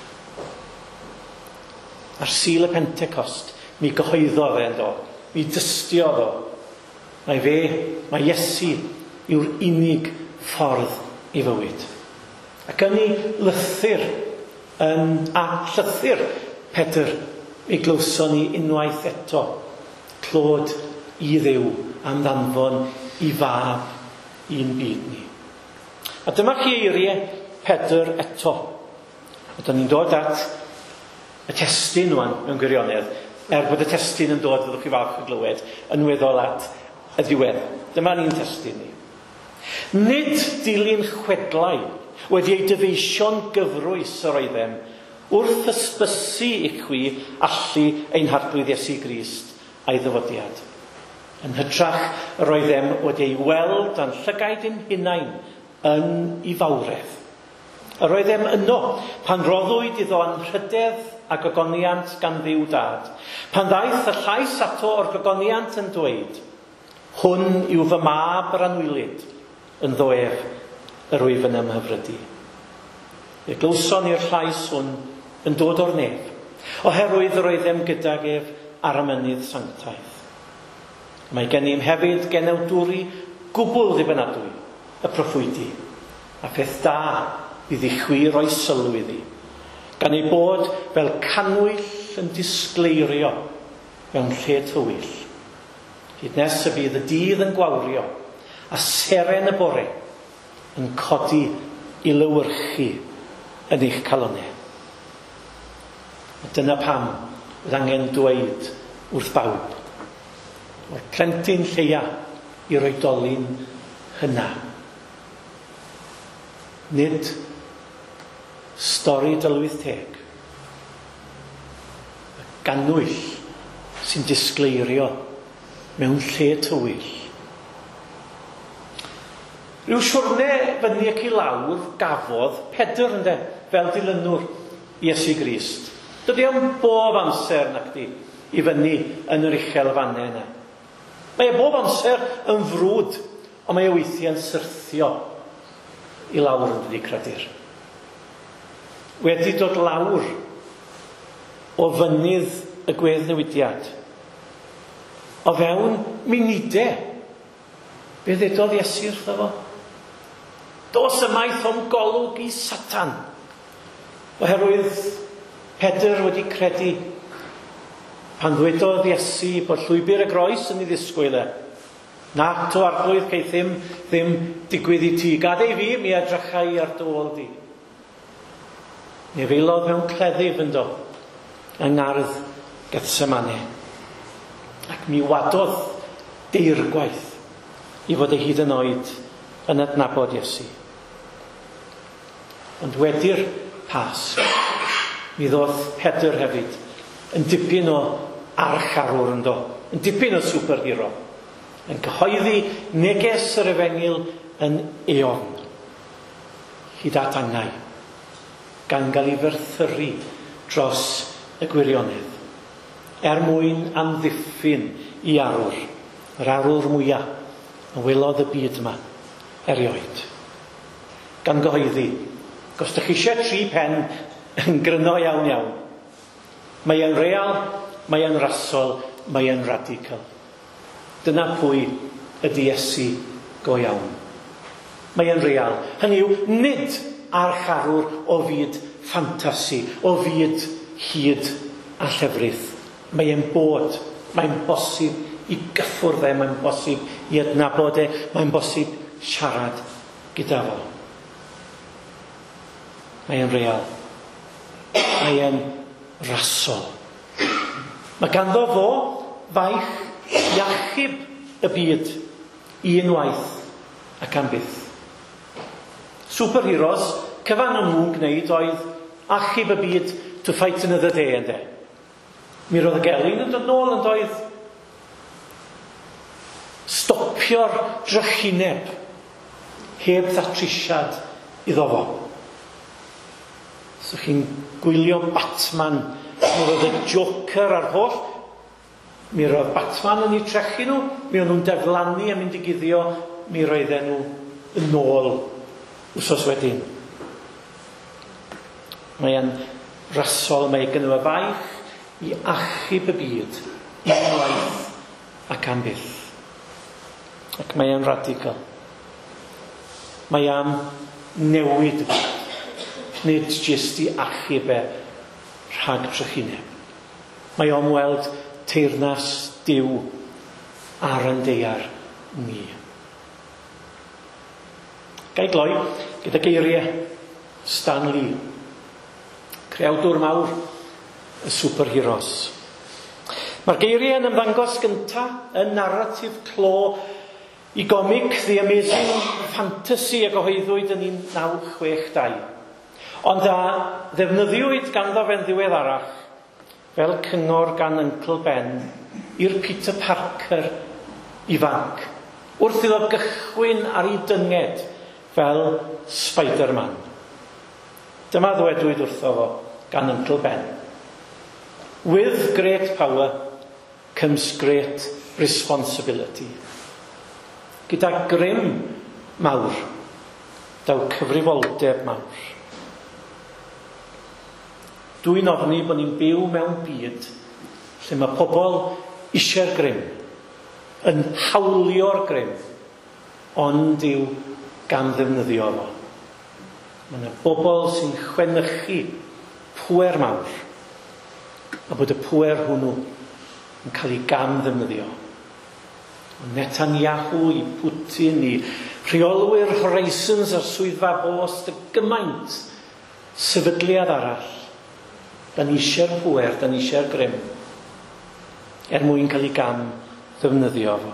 Speaker 3: Ar Sul y Pentecost, mi gyhoeddodd e'n do. Mi dystiodd o. Mae Iesu yw'r unig ffordd i fywyd. Ac yn ei llythyr Pedr, mi glywson ni unwaith eto clod i Dduw am ddanfon i fab i'n byd ni. A dyma chi eiriau Pedr eto. Ydyn ni'n dod at y testun wan mewn gwirionedd, bod y testun yn dod, fyddwch chi falch o glywed, yn weddol at y diwedd. Dyma ni'n testun ni. Nid dilyn chwedlau wedi ei dyfeisio'n gyfrwys yr oeddem wrth ysbysu i chwi allu ein harglwydd Iesu Grist a'i ddyfodiad. Yn hytrach yr oeddem wedi ei weld a'n llygaid ein hunain yn ei fawredd. Yr oeddem yno pan roddwyd iddo anrhydedd a gogoniant gan Dduw Dad. Pan ddaeth y llais ato o'r gogoniant yn dweud, hwn yw fy mab yr anwylid, yn ddoef yr wyf yn ymhyfrydu. Fe glywson i'r llais hwn yn dod o'r nef, oherwydd yr oeddem gydag ef ar y mynydd sanctaeth. Mae gennym hefyd genewdwri gwbl ddibynadwy, y proffwydi, a peth da bydd i chwi roi sylw iddi, gan ei bod fel canwyll yn disgleirio mewn lle tywyll. Hyd nes y bydd y dydd yn gwawrio, a seren y bore yn codi i lywyrchu yn eich calonau. A dyna pam bydd angen dweud wrth bawb, o'r plentyn lleia i'r oedolyn hynna. Nid stori dylwydd teg, y ganwyll sy'n disgleirio mewn lle tywyll. Rhyw siwrne fyny ac i lawr gafodd Pedr ynde, fel dilynwr Iesu Grist. Dydy am bob amser nac di i fyny yn yr uchel fannau yna. Mae bob amser yn frwd, ond mae weithiau'n syrthio i lawr yn dydi credir. Wedi dod lawr o fynydd y gweddnewidiad. O fewn munudau, be ddedodd Iesu wrtho fo? Dos ymaith o'n golwg i Satan, oherwydd Pedr wedi credu pan ddwedodd Iesu bod llwybr y groes yn ei ddisgwyl e. Nac to arglwydd ceith ddim digwydd i ti. Gad ei fi, mi edrychai ar dy ôl di. Mi feilodd mewn cleddyf yndo yng ngardd Gethsemane. Ac mi wadodd deirgwaith i fod ei hyd yn oed yn adnabod Iesu. Ond wedi'r Pasg, mi ddodd Pedr hefyd yn dipyn o archarwr yndo, yn dipyn o superhero, yn cyhoeddi neges yr Efengil yn eon, hyd at angau, gan gael ei ferthyru dros y gwirionedd, mwyn amddiffyn i arwr, yr arwr mwyaf a welodd y byd yma erioed. Gan gyhoeddi, os ydych chi eisiau 3 pen yn gryno iawn iawn, mae e'n real, mae e'n rasol, mae e'n radical. Dyna pwy ydy Iesu go iawn. Mae e'n real. Hynny yw, nid archarwr o fyd ffantasi, o fyd hyd a llefrith. Mae e'n bod, mae'n bosib i gyffwrdd e, mae'n bosib i adnabod e, mae'n bosib siarad gyda fo. Mae e'n real. Mae e'n rasol. Mae ganddo fo faich iachub y byd unwaith ac am byth. Superheroes, cyfan o'n nhw'n gwneud oedd achub y byd to fight another day ynddo. Mi roedd y gelyn yn dod nôl yn doedd stopio'r drychineb heb ddatrisiad iddo fo. So chi'n gwylio Batman, mi roedd y Joker ar holl, mi roedd Batman yn ei trechu nhw, mi o'n nhw'n deflannu a mynd i guddio, mi roedden nhw yn ôl wsos wedyn. Mae'n rasol, mae gen nhw y faich i achub y byd unwaith ac am byth. Ac mae e'n radical. Mae am newid y byd. Nid jyst i achub e rhag trychineb. Mae o'n weld teyrnas Duw ar yn deiar ni. Gai gloi gyda geiriau Stan Lee, creawdwr mawr y superheroes. Mae'r geiriau yn ymddangos gyntaf yn narratif clo i gomig The Amazing Fantasy a gyhoeddwyd yn 1962. Ond a ddefnyddiwyd ganddo fe'n ddiweddarach fel cyngor gan Uncle Ben i'r Peter Parker ifanc wrth iddo gychwyn ar ei dynged fel Spider-Man. Dyma ddwedwyd wrtho fo gan Uncle Ben. With great power comes great responsibility. Gyda grym mawr, daw cyfrifoldeb mawr. Dwi'n ofni bod ni'n byw mewn byd lle mae pobl eisiau'r grym, yn hawlio'r grym, ond yw gan ddefnyddio fo. Mae yna bobl sy'n chwenychu pŵer mawr, a bod y pŵer hwnnw yn cael ei gam ddefnyddio. Netanyahu i Putin i rheolwyr Horizons a'r swyddfa bost y gymaint sefydliad arall. Da ni eisiau'r pŵer, da ni eisiau'r grym, mwyn cael ei gam ddefnyddio fo.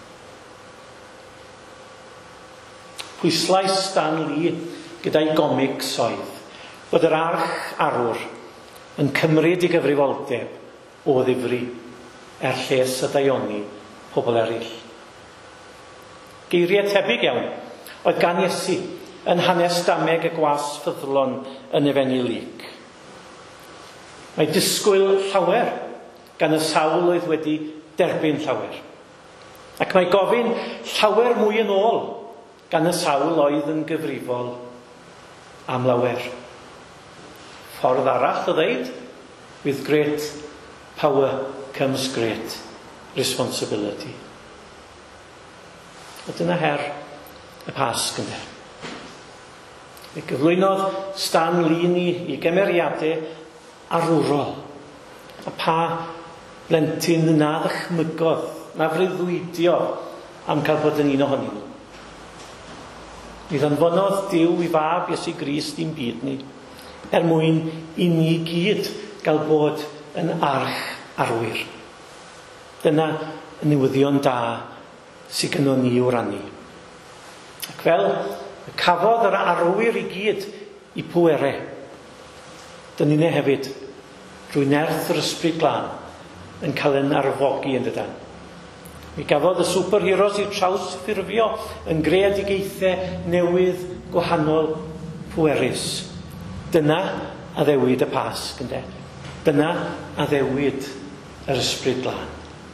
Speaker 3: Pwyslais Stan Lee gyda'i gomics oedd bod yr arch arwr yn cymryd i gyfrifoldeb o ddifri lles y daioni pobl eraill. Geiriau tebyg iawn oedd gan Iesu yn hanes dameg y gwas ffyddlon yn Efengil Luc. Mae disgwyl llawer gan y sawl oedd wedi derbyn llawer. Ac mae gofyn llawer mwy yn ôl gan y sawl oedd yn gyfrifol am lawer. Ffordd arall o ddeud, with great power comes great responsibility. A dyna her y Pasg yna. Fe gyflwynodd Stan Lee ni i gymeriadau arwrol. A pa blentyn na ddychmygodd, na freuddwydio am cael bod yn un ohonyn nhw. Mi ddanfonodd Duw i fab Iesu Grist i'n byd ni, mwyn i ni gyd gael bod yn arch arwyr. Dyna y newyddion da sydd gynnon ni i'w rannu. Ac fel y cafodd yr arwyr i gyd i pwerau, dyn ni'n hefyd drwy nerth yr ysbryd glân yn cael yn arfogi yn dydan. Mi gafodd y superheroes i'r traws ffurfio yn greadigaethau newydd gwahanol pwerus. Dyna a ddewid y Pasg, ynde? Dyna a ddewid yr ysbryd glân.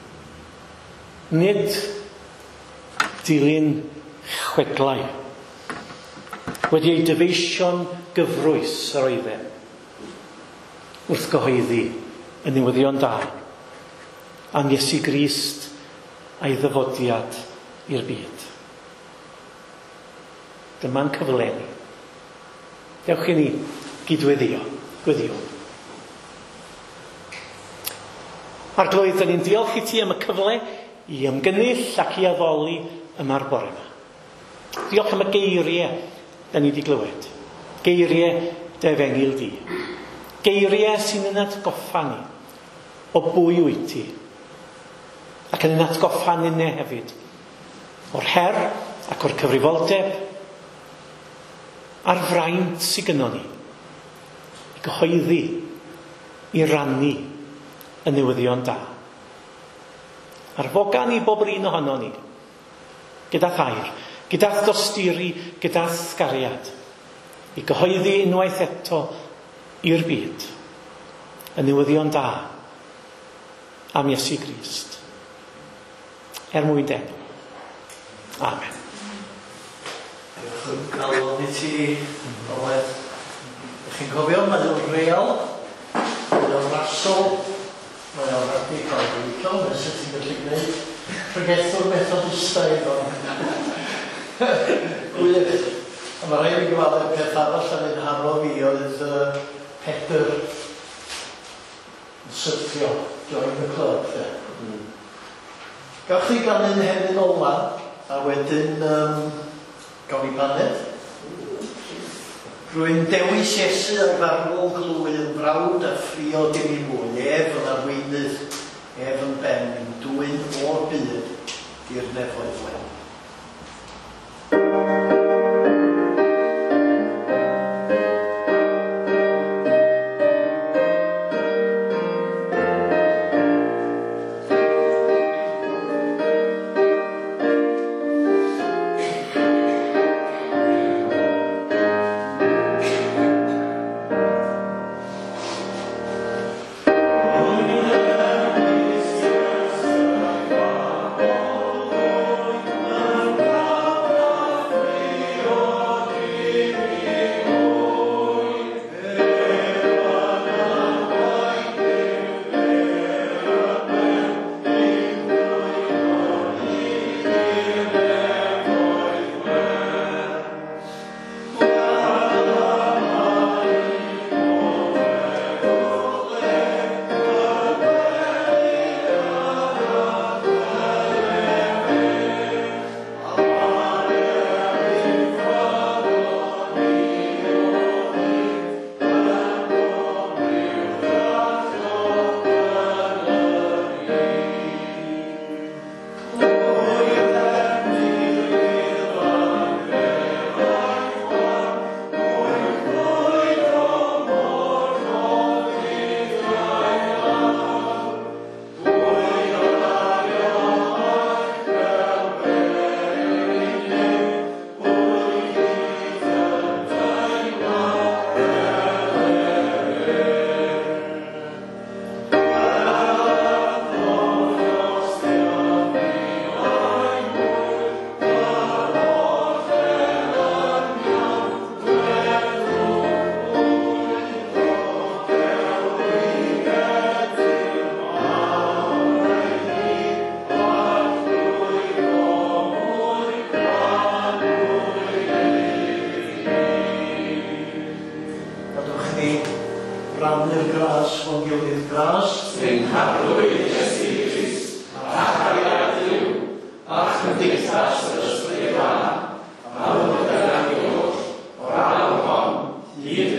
Speaker 3: Nid dilyn chwedlau wedi ei dyfeisio'n gyfrwys yr oedden wrth gyhoeddi y newyddion da am Iesu Grist a'i ddyfodiad i'r byd. Dyma'n cyfle ni. Dewch i ni gydweddio. Arglwydd, dyn ni'n diolch i ti am y cyfle i ymgynnull ac i addoli yma'r bore yma. Diolch am y geiriau dyn ni wedi glywed. Geiriau defengil di. Geiriau sy'n yn atgoffa ni o bwy wyt ti. Ac yn atgoffa ni hefyd o'r her ac o'r cyfrifoldeb a'r fraint sydd gynnon ni i gyhoeddi, i rannu y newyddion da. Arfogan i bob un ohono ni, gyda thair, gyda ddosturi, gyda sgariad, i gyhoeddi unwaith eto i'r byd y newyddion da am Iesu Grist. Mwyn den. Amen.
Speaker 1: Diolch yn galon i ti, Oled. Ydych chi'n cofio, mae o'n real, mae o'n rasol, mae o'n radical gweithio, nes ydych chi'n gallu gwneud pregethwr methodistaidd o'n. Gwych. A mae rhaid i gyfadau peth arall yn ein haro fi oedd Pedr yn syrthio, join the club. Gawch chi gan un henyn ola, a wedyn gawn ni baned. Rwy'n dewis Iesu ar farwol glwy yn brawd a ffrio dim i mwy, ef yn arweinydd, ef yn ben, yn dwyn o'r byd i'r nefoedd wen.
Speaker 3: ni rannu'r gras fo'n gilydd gras.
Speaker 2: Sy'n cadwyd Iesu Grist, a chariad yw, a chymdeithas yr ysbryd yma, a fod yn agor o'r awr hon, hyd